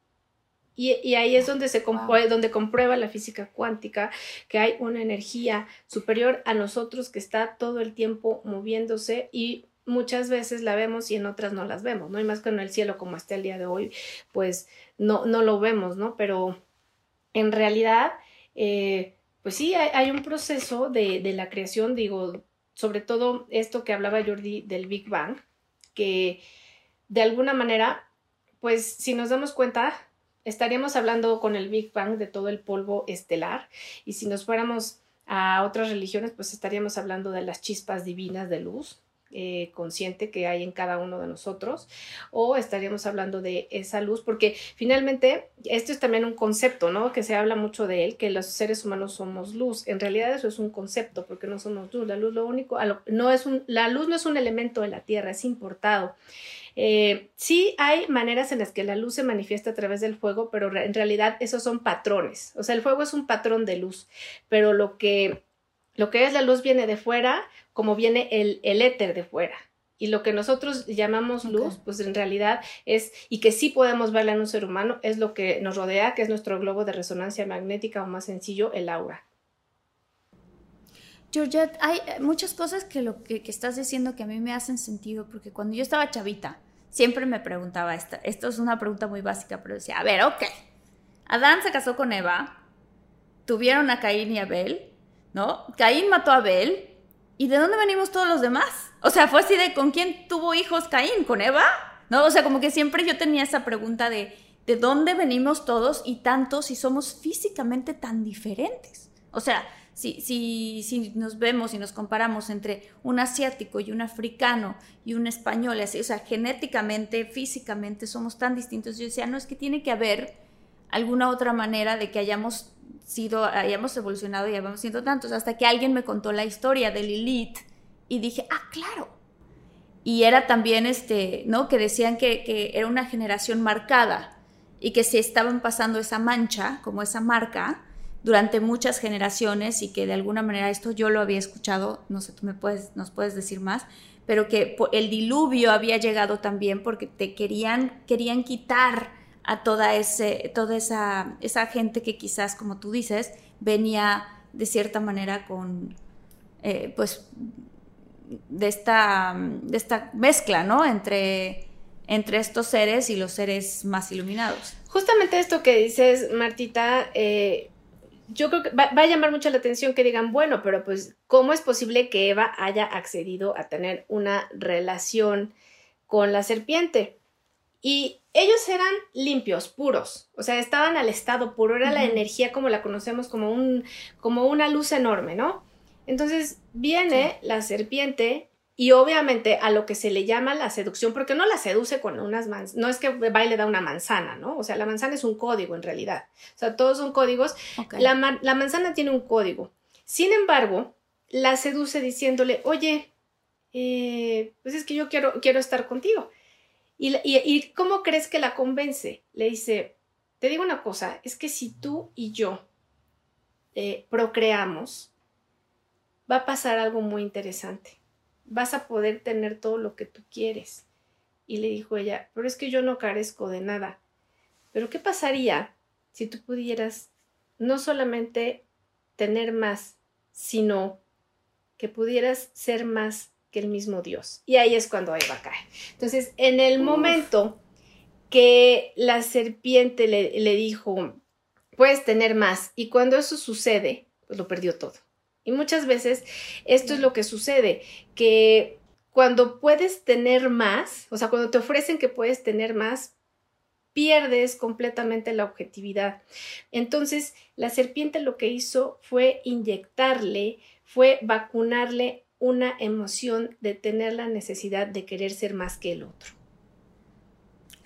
Y ahí es donde donde comprueba la física cuántica que hay una energía superior a nosotros que está todo el tiempo moviéndose y muchas veces la vemos y en otras no las vemos, ¿no? Y más que en el cielo como está el día de hoy, pues no lo vemos, ¿no? Pero en realidad, pues sí, hay un proceso de la creación, digo, sobre todo esto que hablaba Jordi del Big Bang, que de alguna manera, pues si nos damos cuenta, estaríamos hablando con el Big Bang de todo el polvo estelar, y si nos fuéramos a otras religiones, pues estaríamos hablando de las chispas divinas de luz consciente que hay en cada uno de nosotros, o estaríamos hablando de esa luz, porque finalmente esto es también un concepto, ¿no? Que se habla mucho de él, que los seres humanos somos luz. En realidad eso es un concepto, porque no somos luz. La luz la luz no es un elemento de la Tierra, es importado. Sí hay maneras en las que la luz se manifiesta a través del fuego, pero en realidad esos son patrones. O sea, el fuego es un patrón de luz, pero lo que es la luz viene de fuera, como viene el éter de fuera. Y lo que nosotros llamamos luz, pues en realidad es, y que sí podemos verla en un ser humano, es lo que nos rodea, que es nuestro globo de resonancia magnética, o más sencillo, el aura. Georgette, hay muchas cosas que estás diciendo que a mí me hacen sentido, porque cuando yo estaba chavita, siempre me preguntaba esto es una pregunta muy básica, pero decía, a ver, ok, Adán se casó con Eva, tuvieron a Caín y Abel, ¿no? Caín mató a Abel, ¿y de dónde venimos todos los demás? O sea, fue así de, ¿con quién tuvo hijos Caín? ¿Con Eva? ¿No? O sea, como que siempre yo tenía esa pregunta de dónde venimos todos y tanto si somos físicamente tan diferentes. O sea, si nos vemos y nos comparamos entre un asiático y un africano y un español, así, o sea, genéticamente, físicamente somos tan distintos. Yo decía, no, es que tiene que haber alguna otra manera de que hayamos evolucionado y hayamos sido tantos, hasta que alguien me contó la historia de Lilith y dije, claro. Y era también ¿no? Que decían que era una generación marcada y que se estaban pasando esa mancha, como esa marca, durante muchas generaciones, y que de alguna manera esto yo lo había escuchado, no sé, tú nos puedes decir más, pero que el diluvio había llegado también porque te querían quitar a toda esa gente que quizás, como tú dices, venía de cierta manera con, pues, de esta mezcla, ¿no? Entre estos seres y los seres más iluminados. Justamente esto que dices, Martita, yo creo que va a llamar mucho la atención que digan, bueno, pero pues, ¿cómo es posible que Eva haya accedido a tener una relación con la serpiente? Y ellos eran limpios, puros, o sea, estaban al estado puro, era la energía como la conocemos, como una luz enorme, ¿no? Entonces viene la serpiente y obviamente a lo que se le llama la seducción, porque no la seduce con unas manzanas, no es que va y le da una manzana, ¿no? O sea, la manzana es un código en realidad, o sea, todos son códigos, okay. La manzana tiene un código, sin embargo, la seduce diciéndole, oye, pues es que yo quiero estar contigo. ¿Y cómo crees que la convence? Le dice, te digo una cosa, es que si tú y yo procreamos, va a pasar algo muy interesante. Vas a poder tener todo lo que tú quieres. Y le dijo ella, pero es que yo no carezco de nada. Pero ¿qué pasaría si tú pudieras no solamente tener más, sino que pudieras ser más que el mismo Dios? Y ahí es cuando Eva cae. Entonces, en el momento que la serpiente le dijo, puedes tener más, y cuando eso sucede, pues lo perdió todo. Y muchas veces esto es lo que sucede, que cuando puedes tener más, o sea, cuando te ofrecen que puedes tener más, pierdes completamente la objetividad. Entonces, la serpiente lo que hizo fue inyectarle, fue vacunarle una emoción de tener la necesidad de querer ser más que el otro.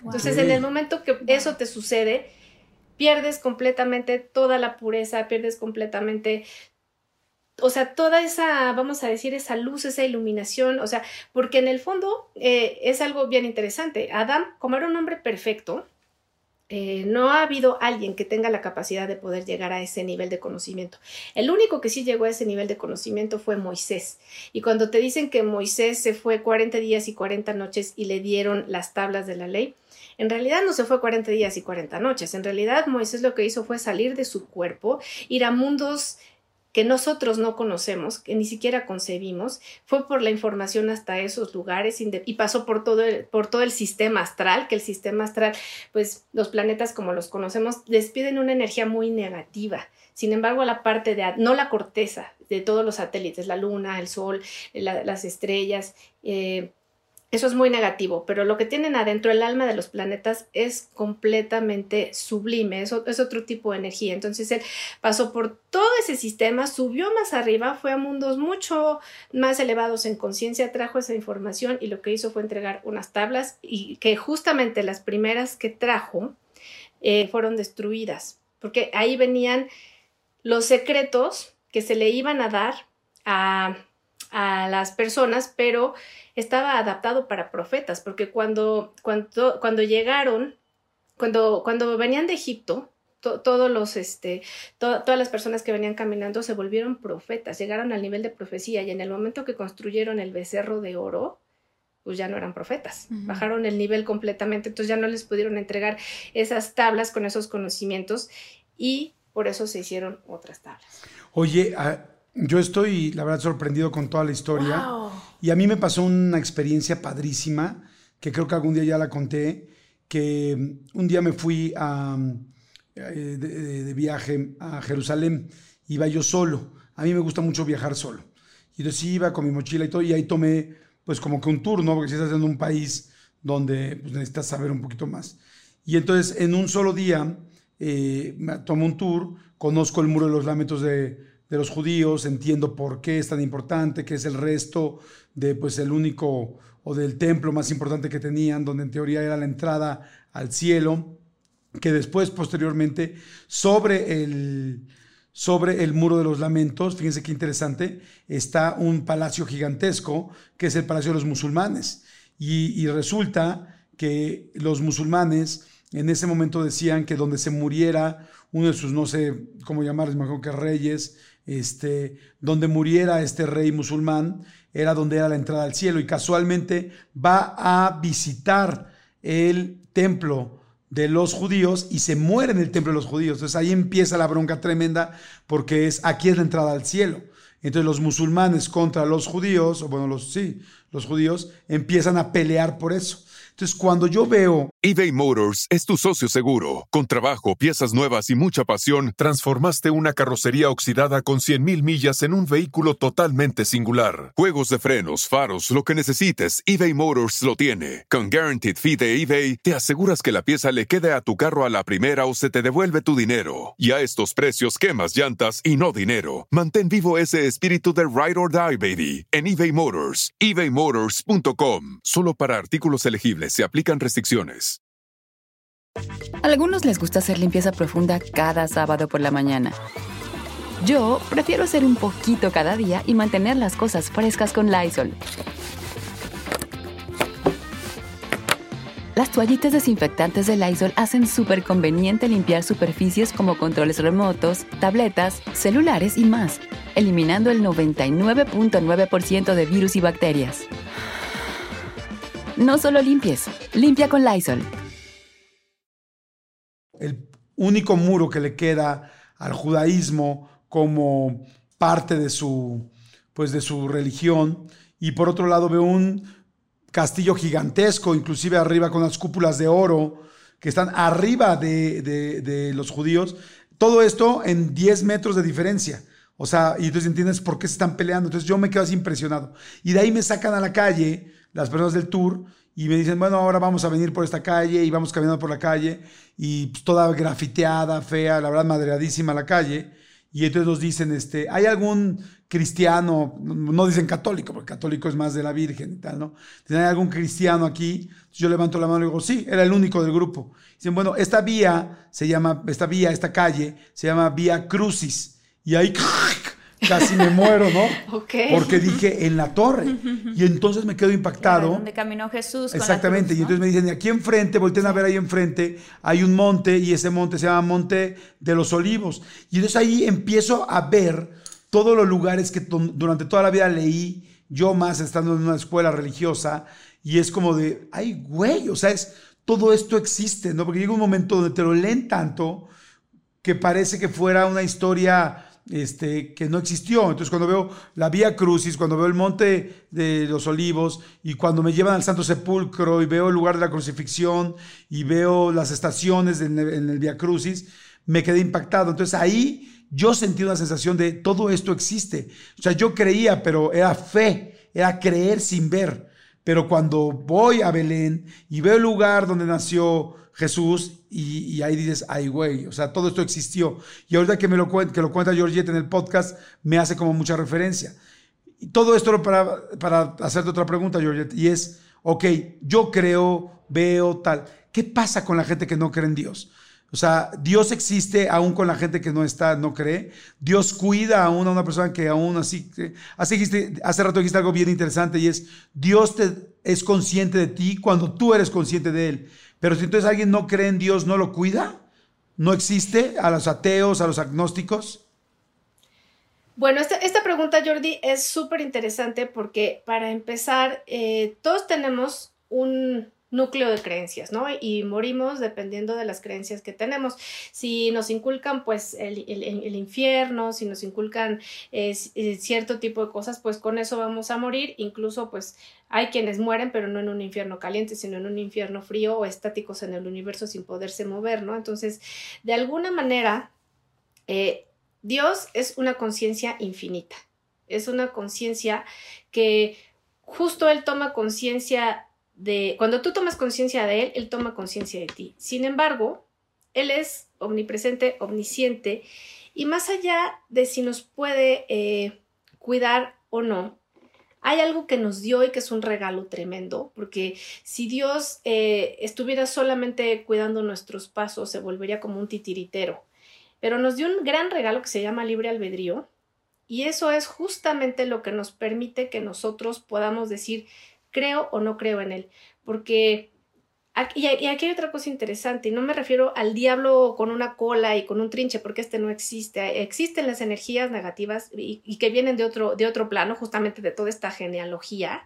Entonces, en el momento que eso te sucede, pierdes completamente toda la pureza, pierdes completamente, o sea, toda esa, vamos a decir, esa luz, esa iluminación, o sea, porque en el fondo es algo bien interesante. Adán, como era un hombre perfecto, no ha habido alguien que tenga la capacidad de poder llegar a ese nivel de conocimiento. El único que sí llegó a ese nivel de conocimiento fue Moisés. Y cuando te dicen que Moisés se fue 40 días y 40 noches y le dieron las tablas de la ley, en realidad no se fue 40 días y 40 noches. En realidad Moisés lo que hizo fue salir de su cuerpo, ir a mundos que nosotros no conocemos, que ni siquiera concebimos, fue por la información hasta esos lugares y pasó por todo el sistema astral, que el sistema astral, pues los planetas como los conocemos, despiden una energía muy negativa. Sin embargo, la parte no la corteza de todos los satélites, la luna, el sol, las estrellas, eso es muy negativo, pero lo que tienen adentro, el alma de los planetas, es completamente sublime, es otro tipo de energía. Entonces él pasó por todo ese sistema, subió más arriba, fue a mundos mucho más elevados en conciencia, trajo esa información y lo que hizo fue entregar unas tablas y que justamente las primeras que trajo fueron destruidas, porque ahí venían los secretos que se le iban a dar a las personas, pero estaba adaptado para profetas, porque cuando llegaron, cuando venían de Egipto, todas las personas que venían caminando se volvieron profetas, llegaron al nivel de profecía, y en el momento que construyeron el becerro de oro, pues ya no eran profetas, bajaron el nivel completamente, entonces ya no les pudieron entregar esas tablas con esos conocimientos, y por eso se hicieron otras tablas. Oye, yo estoy, la verdad, sorprendido con toda la historia. Wow. Y a mí me pasó una experiencia padrísima, que creo que algún día ya la conté, que un día me fui de viaje a Jerusalén. Iba yo solo. A mí me gusta mucho viajar solo. Y entonces iba con mi mochila y todo, y ahí tomé pues como que un tour, ¿no? Porque si estás en un país donde pues, necesitas saber un poquito más. Y entonces en un solo día tomo un tour, conozco el Muro de los Lamentos de los judíos, entiendo por qué es tan importante, que es el resto de pues el único o del templo más importante que tenían, donde en teoría era la entrada al cielo, que después posteriormente sobre el Muro de los Lamentos, fíjense qué interesante, está un palacio gigantesco que es el Palacio de los Musulmanes, y resulta que los musulmanes en ese momento decían que donde se muriera uno de sus, no sé cómo llamarles, me imagino que reyes, donde muriera este rey musulmán, era donde era la entrada al cielo, y casualmente va a visitar el templo de los judíos y se muere en el templo de los judíos. Entonces ahí empieza la bronca tremenda, porque aquí es la entrada al cielo. Entonces los musulmanes contra los judíos, o bueno, los judíos empiezan a pelear por eso. Entonces, cuando yo veo... eBay Motors es tu socio seguro. Con trabajo, piezas nuevas y mucha pasión, transformaste una carrocería oxidada con 100,000 millas en un vehículo totalmente singular. Juegos de frenos, faros, lo que necesites, eBay Motors lo tiene. Con Guaranteed Fee de eBay, te aseguras que la pieza le quede a tu carro a la primera o se te devuelve tu dinero. Y a estos precios, quemas llantas y no dinero. Mantén vivo ese espíritu de Ride or Die, baby, en eBay Motors. ebaymotors.com. Solo para artículos elegibles. Se aplican restricciones. A algunos les gusta hacer limpieza profunda cada sábado por la mañana. Yo prefiero hacer un poquito cada día y mantener las cosas frescas con Lysol. Las toallitas desinfectantes de Lysol hacen súper conveniente limpiar superficies como controles remotos, tabletas, celulares y más, eliminando el 99.9% de virus y bacterias. No solo limpies, limpia con Lysol. El único muro que le queda al judaísmo como parte de su religión, y por otro lado veo un castillo gigantesco, inclusive arriba con las cúpulas de oro que están arriba de los judíos. Todo esto en 10 metros de diferencia. O sea, y entonces entiendes por qué se están peleando. Entonces yo me quedo así impresionado. Y de ahí me sacan a la calle las personas del tour y me dicen, bueno, ahora vamos a venir por esta calle, y vamos caminando por la calle y pues, toda grafiteada, fea, la verdad madreadísima la calle, y entonces nos dicen, ¿hay algún cristiano? No dicen católico, porque católico es más de la Virgen y tal, ¿no? ¿Hay algún cristiano aquí? Entonces yo levanto la mano y digo, sí, era el único del grupo. Dicen, bueno, esta calle se llama Vía Crucis, y ahí casi me muero, ¿no? Okay. Porque dije, en la torre. Y entonces me quedo impactado. Claro, donde caminó Jesús. Exactamente. Con la cruz, ¿no? Y entonces me dicen, y aquí enfrente, volteen a ver ahí enfrente, hay un monte, y ese monte se llama Monte de los Olivos. Y entonces ahí empiezo a ver todos los lugares que durante toda la vida leí, yo más estando en una escuela religiosa, y es como de, ay, güey, o sea, todo esto existe, ¿no? Porque llega un momento donde te lo leen tanto que parece que fuera una historia que no existió. Entonces cuando veo la Vía Crucis, cuando veo el Monte de los Olivos, y cuando me llevan al Santo Sepulcro y veo el lugar de la crucifixión y veo las estaciones en el Vía Crucis, me quedé impactado. Entonces ahí yo sentí una sensación de todo esto existe. O sea, yo creía, pero era fe, era creer sin ver. Pero cuando voy a Belén y veo el lugar donde nació Jesús, y ahí dices, ay güey, o sea, todo esto existió. Y ahorita que lo cuenta Georgette en el podcast, me hace como mucha referencia. Y todo esto para hacerte otra pregunta, Georgette, y es, ok, yo creo, veo, tal. ¿Qué pasa con la gente que no cree en Dios? O sea, Dios existe aún con la gente que no cree. Dios cuida aún a una persona que aún así... Hace rato dijiste algo bien interesante, y es, Dios es consciente de ti cuando tú eres consciente de Él. Pero si entonces alguien no cree en Dios, ¿no lo cuida? ¿No existe? ¿A los ateos, a los agnósticos? Bueno, esta pregunta, Jordi, es súper interesante porque, para empezar, todos tenemos un núcleo de creencias, ¿no? Y morimos dependiendo de las creencias que tenemos. Si nos inculcan, pues, el infierno, si nos inculcan cierto tipo de cosas, pues con eso vamos a morir. Incluso, pues, hay quienes mueren, pero no en un infierno caliente, sino en un infierno frío o estáticos en el universo sin poderse mover, ¿no? Entonces, de alguna manera, Dios es una conciencia infinita. Es una conciencia que justo Él toma conciencia cuando tú tomas conciencia de Él toma conciencia de ti. Sin embargo, Él es omnipresente, omnisciente, y más allá de si nos puede cuidar o no, hay algo que nos dio y que es un regalo tremendo, porque si Dios estuviera solamente cuidando nuestros pasos, se volvería como un titiritero. Pero nos dio un gran regalo que se llama libre albedrío, y eso es justamente lo que nos permite que nosotros podamos decir creo o no creo en Él. Porque aquí hay otra cosa interesante, y no me refiero al diablo con una cola y con un trinche, porque no existe. Existen las energías negativas y que vienen de otro plano, justamente de toda esta genealogía.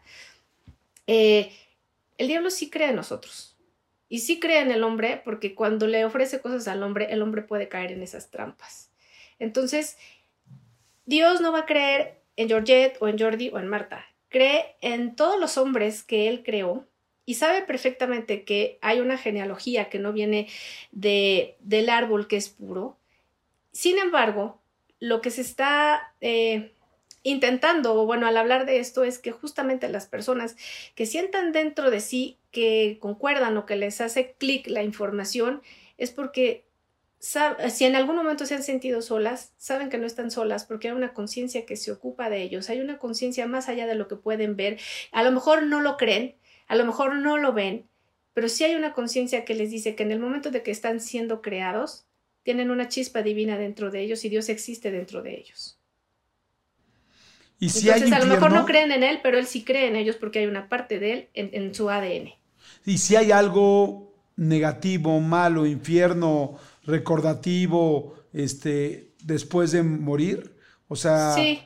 El diablo sí cree en nosotros. Y sí cree en el hombre, porque cuando le ofrece cosas al hombre, el hombre puede caer en esas trampas. Entonces, Dios no va a creer en Georgette o en Jordi o en Marta. Cree en todos los hombres que Él creó, y sabe perfectamente que hay una genealogía que no viene del árbol que es puro. Sin embargo, lo que se está intentando, bueno, al hablar de esto, es que justamente las personas que sientan dentro de sí que concuerdan o que les hace clic la información, es porque si en algún momento se han sentido solas, saben que no están solas, porque hay una conciencia que se ocupa de ellos, hay una conciencia más allá de lo que pueden ver. A lo mejor no lo creen, a lo mejor no lo ven, pero sí hay una conciencia que les dice que en el momento de que están siendo creados, tienen una chispa divina dentro de ellos y Dios existe dentro de ellos. ¿Y si entonces, hay a lo mejor no creen en Él, pero Él sí cree en ellos porque hay una parte de Él en su ADN. ¿Y si hay algo negativo, malo, infierno, recordativo, después de morir? O sea... Sí.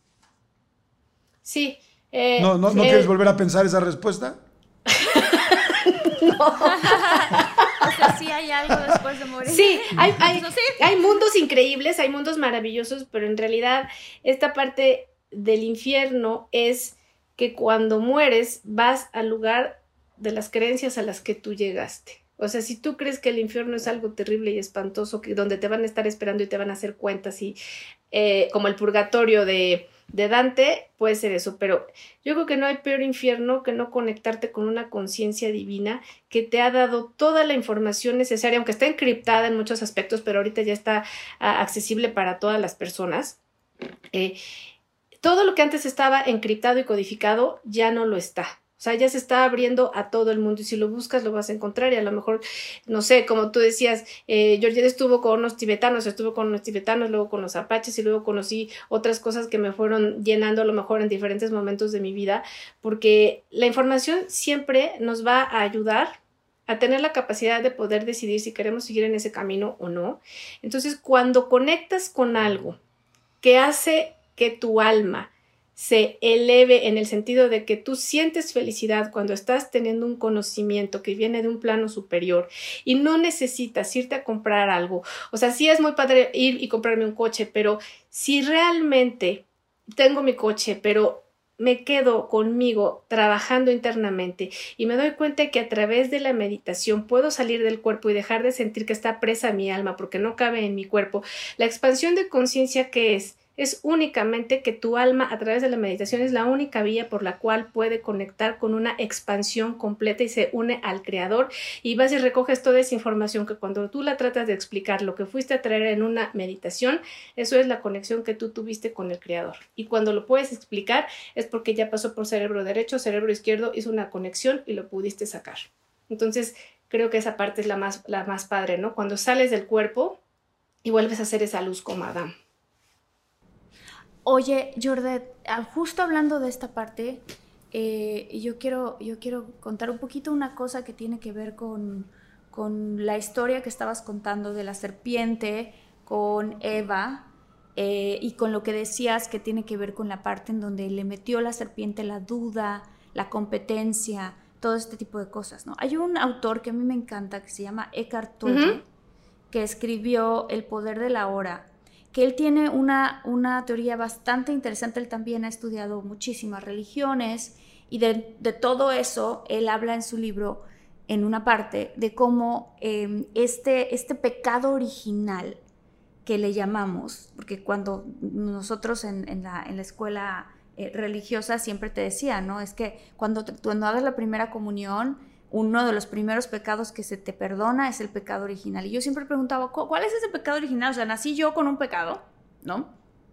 Sí. ¿No quieres volver a pensar esa respuesta? No. O sea, sí hay algo después de morir. Sí, hay mundos increíbles, hay mundos maravillosos, pero en realidad esta parte del infierno es que cuando mueres vas al lugar de las creencias a las que tú llegaste. O sea, si tú crees que el infierno es algo terrible y espantoso, donde te van a estar esperando y te van a hacer cuentas, y como el purgatorio de de Dante puede ser eso, pero yo creo que no hay peor infierno que no conectarte con una conciencia divina que te ha dado toda la información necesaria, aunque está encriptada en muchos aspectos, pero ahorita ya está accesible para todas las personas. Todo lo que antes estaba encriptado y codificado ya no lo está. O sea, ya se está abriendo a todo el mundo y si lo buscas lo vas a encontrar y a lo mejor, no sé, como tú decías, Georgette estuvo con unos tibetanos, luego con los apaches y luego conocí otras cosas que me fueron llenando a lo mejor en diferentes momentos de mi vida, porque la información siempre nos va a ayudar a tener la capacidad de poder decidir si queremos seguir en ese camino o no. Entonces, cuando conectas con algo que hace que tu alma se eleve en el sentido de que tú sientes felicidad cuando estás teniendo un conocimiento que viene de un plano superior y no necesitas irte a comprar algo. O sea, sí es muy padre ir y comprarme un coche, pero si realmente tengo mi coche, pero me quedo conmigo trabajando internamente y me doy cuenta que a través de la meditación puedo salir del cuerpo y dejar de sentir que está presa mi alma porque no cabe en mi cuerpo, la expansión de conciencia que es únicamente que tu alma a través de la meditación es la única vía por la cual puede conectar con una expansión completa y se une al creador y vas y recoges toda esa información que cuando tú la tratas de explicar lo que fuiste a traer en una meditación, eso es la conexión que tú tuviste con el creador y cuando lo puedes explicar es porque ya pasó por cerebro derecho, cerebro izquierdo, hizo una conexión y lo pudiste sacar. Entonces creo que esa parte es la más padre, ¿no? Cuando sales del cuerpo y vuelves a hacer esa luz como Adán. Oye, Georgette, justo hablando de esta parte, yo quiero contar un poquito una cosa que tiene que ver con la historia que estabas contando de la serpiente, con Eva, y con lo que decías que tiene que ver con la parte en donde le metió la serpiente la duda, la competencia, todo este tipo de cosas, ¿no? Hay un autor que a mí me encanta que se llama Eckhart Tolle, que escribió El poder de la hora, que él tiene una teoría bastante interesante. Él también ha estudiado muchísimas religiones y de todo eso él habla en su libro, en una parte, de cómo este pecado original que le llamamos, porque cuando nosotros en la escuela religiosa siempre te decían, ¿no? Es que cuando hagas la primera comunión, uno de los primeros pecados que se te perdona es el pecado original. Y yo siempre preguntaba, ¿cuál es ese pecado original? O sea, nací yo con un pecado, ¿no?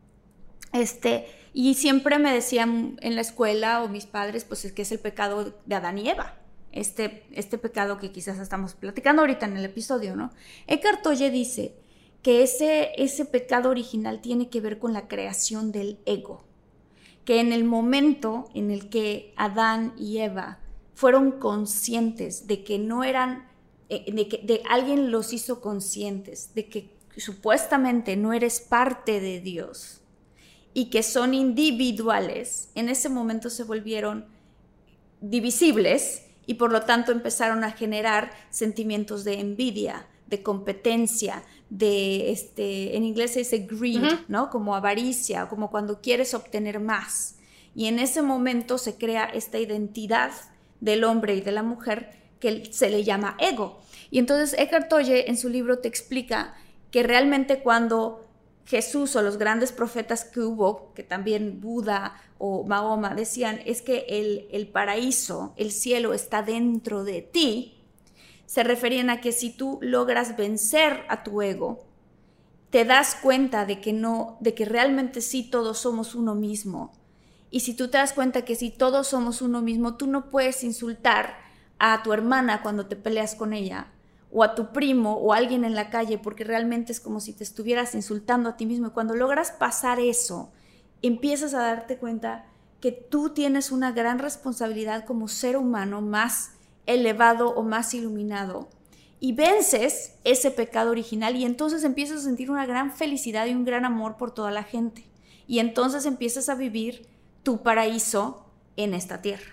Y siempre me decían en la escuela o mis padres, pues es que es el pecado de Adán y Eva. Este pecado que quizás estamos platicando ahorita en el episodio, ¿no? Eckhart Tolle dice que ese pecado original tiene que ver con la creación del ego. Que en el momento en el que Adán y Eva fueron conscientes de que no eran, de alguien los hizo conscientes, de que supuestamente no eres parte de Dios y que son individuales, en ese momento se volvieron divisibles y por lo tanto empezaron a generar sentimientos de envidia, de competencia, en inglés se dice greed, ¿no? Como avaricia, como cuando quieres obtener más. Y en ese momento se crea esta identidad del hombre y de la mujer que se le llama ego. Y entonces Eckhart Tolle en su libro te explica que realmente cuando Jesús o los grandes profetas que hubo, que también Buda o Mahoma decían, es que el paraíso, el cielo está dentro de ti, se referían a que si tú logras vencer a tu ego, te das cuenta de que realmente sí todos somos uno mismo. Y si tú te das cuenta que si todos somos uno mismo, tú no puedes insultar a tu hermana cuando te peleas con ella, o a tu primo, o a alguien en la calle, porque realmente es como si te estuvieras insultando a ti mismo. Y cuando logras pasar eso, empiezas a darte cuenta que tú tienes una gran responsabilidad como ser humano más elevado o más iluminado. Y vences ese pecado original y entonces empiezas a sentir una gran felicidad y un gran amor por toda la gente. Y entonces empiezas a vivir tu paraíso en esta tierra.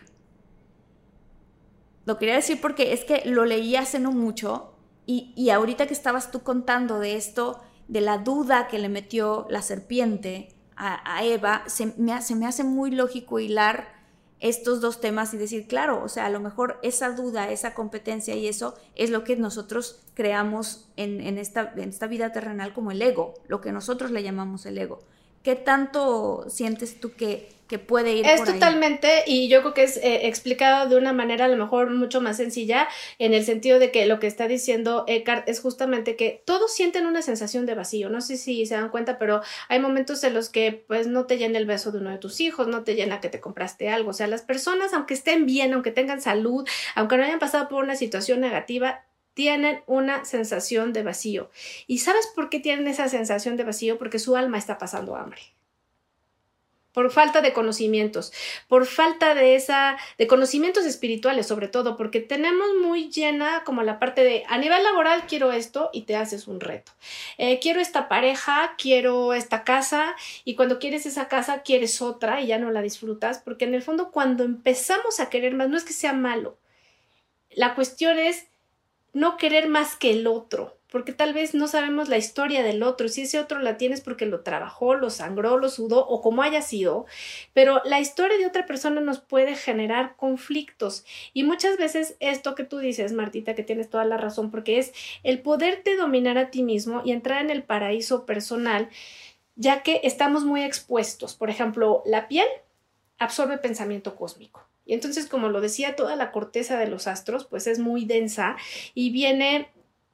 Lo quería decir porque es que lo leí hace no mucho y ahorita que estabas tú contando de esto, de la duda que le metió la serpiente a Eva, se me hace muy lógico hilar estos dos temas y decir, claro, o sea, a lo mejor esa duda, esa competencia y eso es lo que nosotros creamos en esta vida terrenal como el ego, lo que nosotros le llamamos el ego. ¿Qué tanto sientes tú que puede ir es por ahí? Totalmente, y yo creo que es explicado de una manera a lo mejor mucho más sencilla, en el sentido de que lo que está diciendo Eckhart es justamente que todos sienten una sensación de vacío. No sé si se dan cuenta, pero hay momentos en los que pues no te llena el beso de uno de tus hijos, no te llena que te compraste algo. O sea, las personas, aunque estén bien, aunque tengan salud, aunque no hayan pasado por una situación negativa, tienen una sensación de vacío. ¿Y sabes por qué tienen esa sensación de vacío? Porque su alma está pasando hambre. Por falta de conocimientos, por falta de conocimientos espirituales sobre todo, porque tenemos muy llena como la parte de a nivel laboral quiero esto y te haces un reto. Quiero esta pareja, quiero esta casa, y cuando quieres esa casa quieres otra y ya no la disfrutas, porque en el fondo cuando empezamos a querer más, no es que sea malo, la cuestión es no querer más que el otro, porque tal vez no sabemos la historia del otro, si ese otro la tienes porque lo trabajó, lo sangró, lo sudó o como haya sido, pero la historia de otra persona nos puede generar conflictos, y muchas veces esto que tú dices, Martita, que tienes toda la razón, porque es el poderte dominar a ti mismo y entrar en el paraíso personal, ya que estamos muy expuestos. Por ejemplo, la piel absorbe pensamiento cósmico. Y entonces, como lo decía, toda la corteza de los astros, pues es muy densa y viene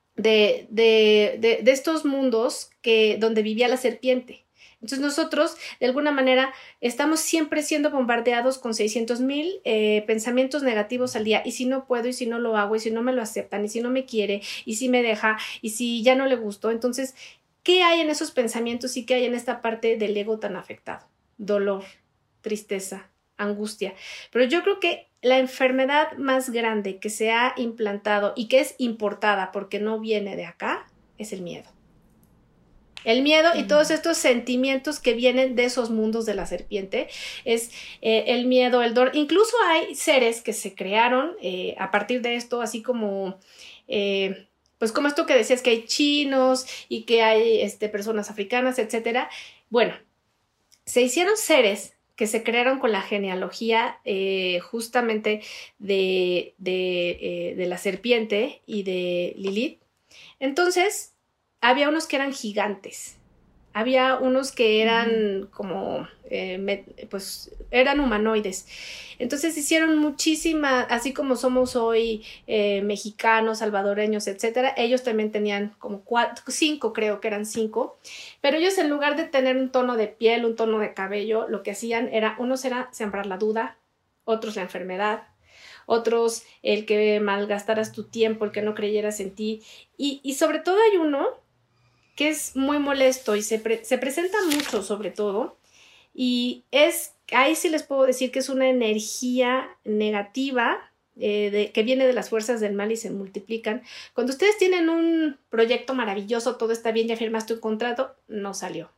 de estos mundos donde vivía la serpiente. Entonces nosotros, de alguna manera, estamos siempre siendo bombardeados con 600,000 pensamientos negativos al día. Y si no puedo, y si no lo hago, y si no me lo aceptan, y si no me quiere, y si me deja, y si ya no le gustó. Entonces, ¿qué hay en esos pensamientos y qué hay en esta parte del ego tan afectado? Dolor, tristeza, angustia. Pero yo creo que la enfermedad más grande que se ha implantado y que es importada porque no viene de acá es el miedo. El miedo y todos estos sentimientos que vienen de esos mundos de la serpiente es el miedo, el dolor. Incluso hay seres que se crearon a partir de esto, así como pues como esto que decías, que hay chinos y que hay personas africanas, etcétera. Bueno, se hicieron seres que se crearon con la genealogía justamente de la serpiente y de Lilith. Entonces, había unos que eran gigantes, había unos que eran como, pues eran humanoides. Entonces hicieron muchísimas, así como somos hoy mexicanos, salvadoreños, etcétera, ellos también tenían como 5, creo que eran 5, pero ellos en lugar de tener un tono de piel, un tono de cabello, lo que hacían era, unos era sembrar la duda, otros la enfermedad, otros el que malgastaras tu tiempo, el que no creyeras en ti, y sobre todo hay uno que es muy molesto y se presenta mucho sobre todo, y ahí sí les puedo decir que es una energía negativa que viene de las fuerzas del mal y se multiplican. Cuando ustedes tienen un proyecto maravilloso, todo está bien, ya firmaste un contrato, no salió.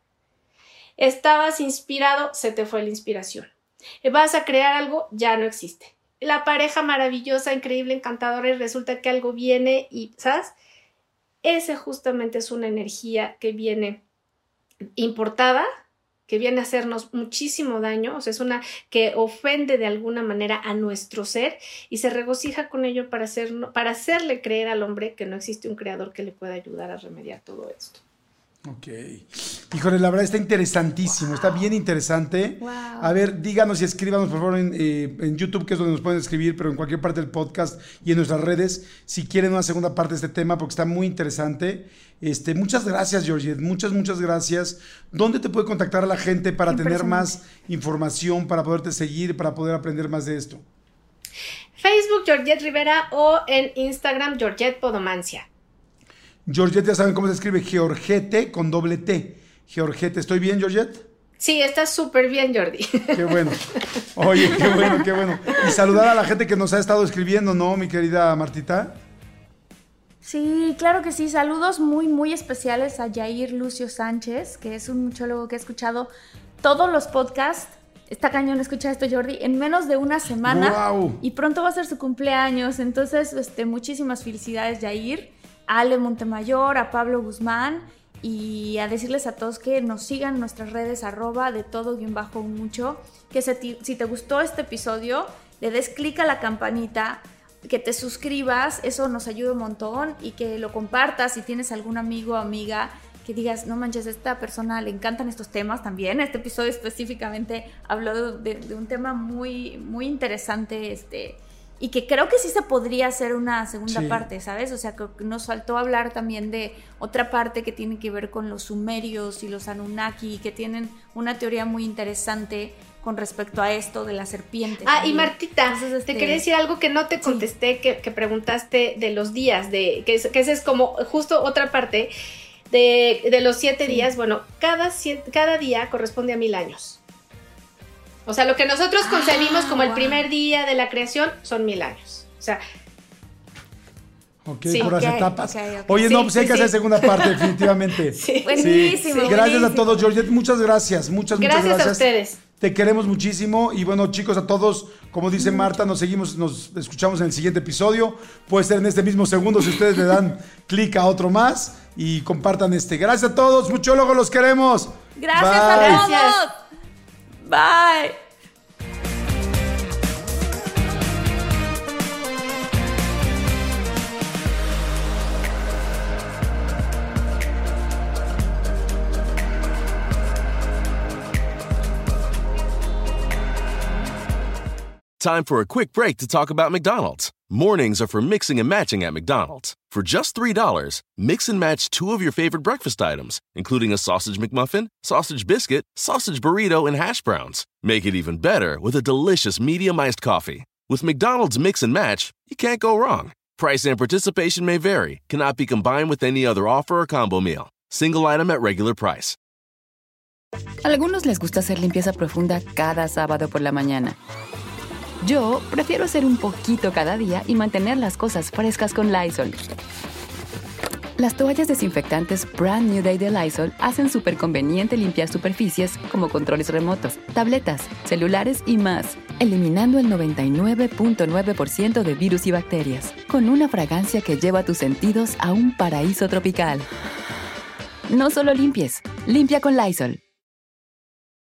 Estabas inspirado, se te fue la inspiración. Vas a crear algo, ya no existe. La pareja maravillosa, increíble, encantadora, y resulta que algo viene y, ¿sabes? Ese justamente es una energía que viene importada, que viene a hacernos muchísimo daño, o sea, es una que ofende de alguna manera a nuestro ser y se regocija con ello para hacerle creer al hombre que no existe un creador que le pueda ayudar a remediar todo esto. Ok. Híjole, la verdad está interesantísimo, está bien interesante. Wow. A ver, díganos y escríbanos por favor en YouTube, que es donde nos pueden escribir, pero en cualquier parte del podcast y en nuestras redes, si quieren una segunda parte de este tema, porque está muy interesante. Muchas gracias, Georgette, muchas gracias. ¿Dónde te puede contactar a la gente para tener más información, para poderte seguir, para poder aprender más de esto? Facebook, Georgette Rivera, o en Instagram, Georgette Podomancia. Georgette, ya saben cómo se escribe, Georgette con doble T. Georgette, ¿estoy bien, Georgette? Sí, estás súper bien, Jordi. Qué bueno. Oye, qué bueno. Y saludar a la gente que nos ha estado escribiendo, ¿no, mi querida Martita? Sí, claro que sí. Saludos muy especiales a Yair Lucio Sánchez, que es un muchólogo que ha escuchado todos los podcasts. Está cañón escuchar esto, Jordi, en menos de una semana. ¡Wow! Y pronto va a ser su cumpleaños. Entonces, muchísimas felicidades, Yair. A Ale Montemayor, a Pablo Guzmán, y a decirles a todos que nos sigan en nuestras redes @de_todo_mucho, que si te gustó este episodio, le des clic a la campanita, que te suscribas, eso nos ayuda un montón, y que lo compartas si tienes algún amigo o amiga que digas, no manches, a esta persona le encantan estos temas también. Este episodio específicamente habló de un tema muy, muy interesante, y que creo que sí se podría hacer una segunda parte, ¿sabes? O sea, que nos faltó hablar también de otra parte que tiene que ver con los sumerios y los Anunnaki, que tienen una teoría muy interesante con respecto a esto de la serpiente. Y Martita, entonces, te quería decir algo que no te contesté, que preguntaste de los días, que esa es como justo otra parte de los 7 días. Bueno, cada día corresponde a 1000 años. O sea, lo que nosotros concebimos como el primer día de la creación son 1000 años. O sea... por las etapas. Oye, pues hay que hacer segunda parte, definitivamente. Buenísimo. Gracias a todos, Georgette. Muchas gracias. Muchas gracias. Gracias a ustedes. Te queremos muchísimo. Y bueno, chicos, a todos, como dice Marta, nos escuchamos en el siguiente episodio. Puede ser en este mismo segundo si ustedes le dan clic a otro más y compartan Gracias a todos, muchólogos, los queremos. Gracias a todos. Bye. Time for a quick break to talk about McDonald's. Mornings are for mixing and matching at McDonald's. For just $3, mix and match 2 of your favorite breakfast items, including a sausage McMuffin, sausage biscuit, sausage burrito, and hash browns. Make it even better with a delicious medium iced coffee. With McDonald's Mix and Match, you can't go wrong. Price and participation may vary. Cannot be combined with any other offer or combo meal. Single item at regular price. Algunos les gusta hacer limpieza profunda cada sábado por la mañana. Yo prefiero hacer un poquito cada día y mantener las cosas frescas con Lysol. Las toallas desinfectantes Brand New Day de Lysol hacen súper conveniente limpiar superficies como controles remotos, tabletas, celulares y más, eliminando el 99.9% de virus y bacterias, con una fragancia que lleva tus sentidos a un paraíso tropical. No solo limpies, limpia con Lysol.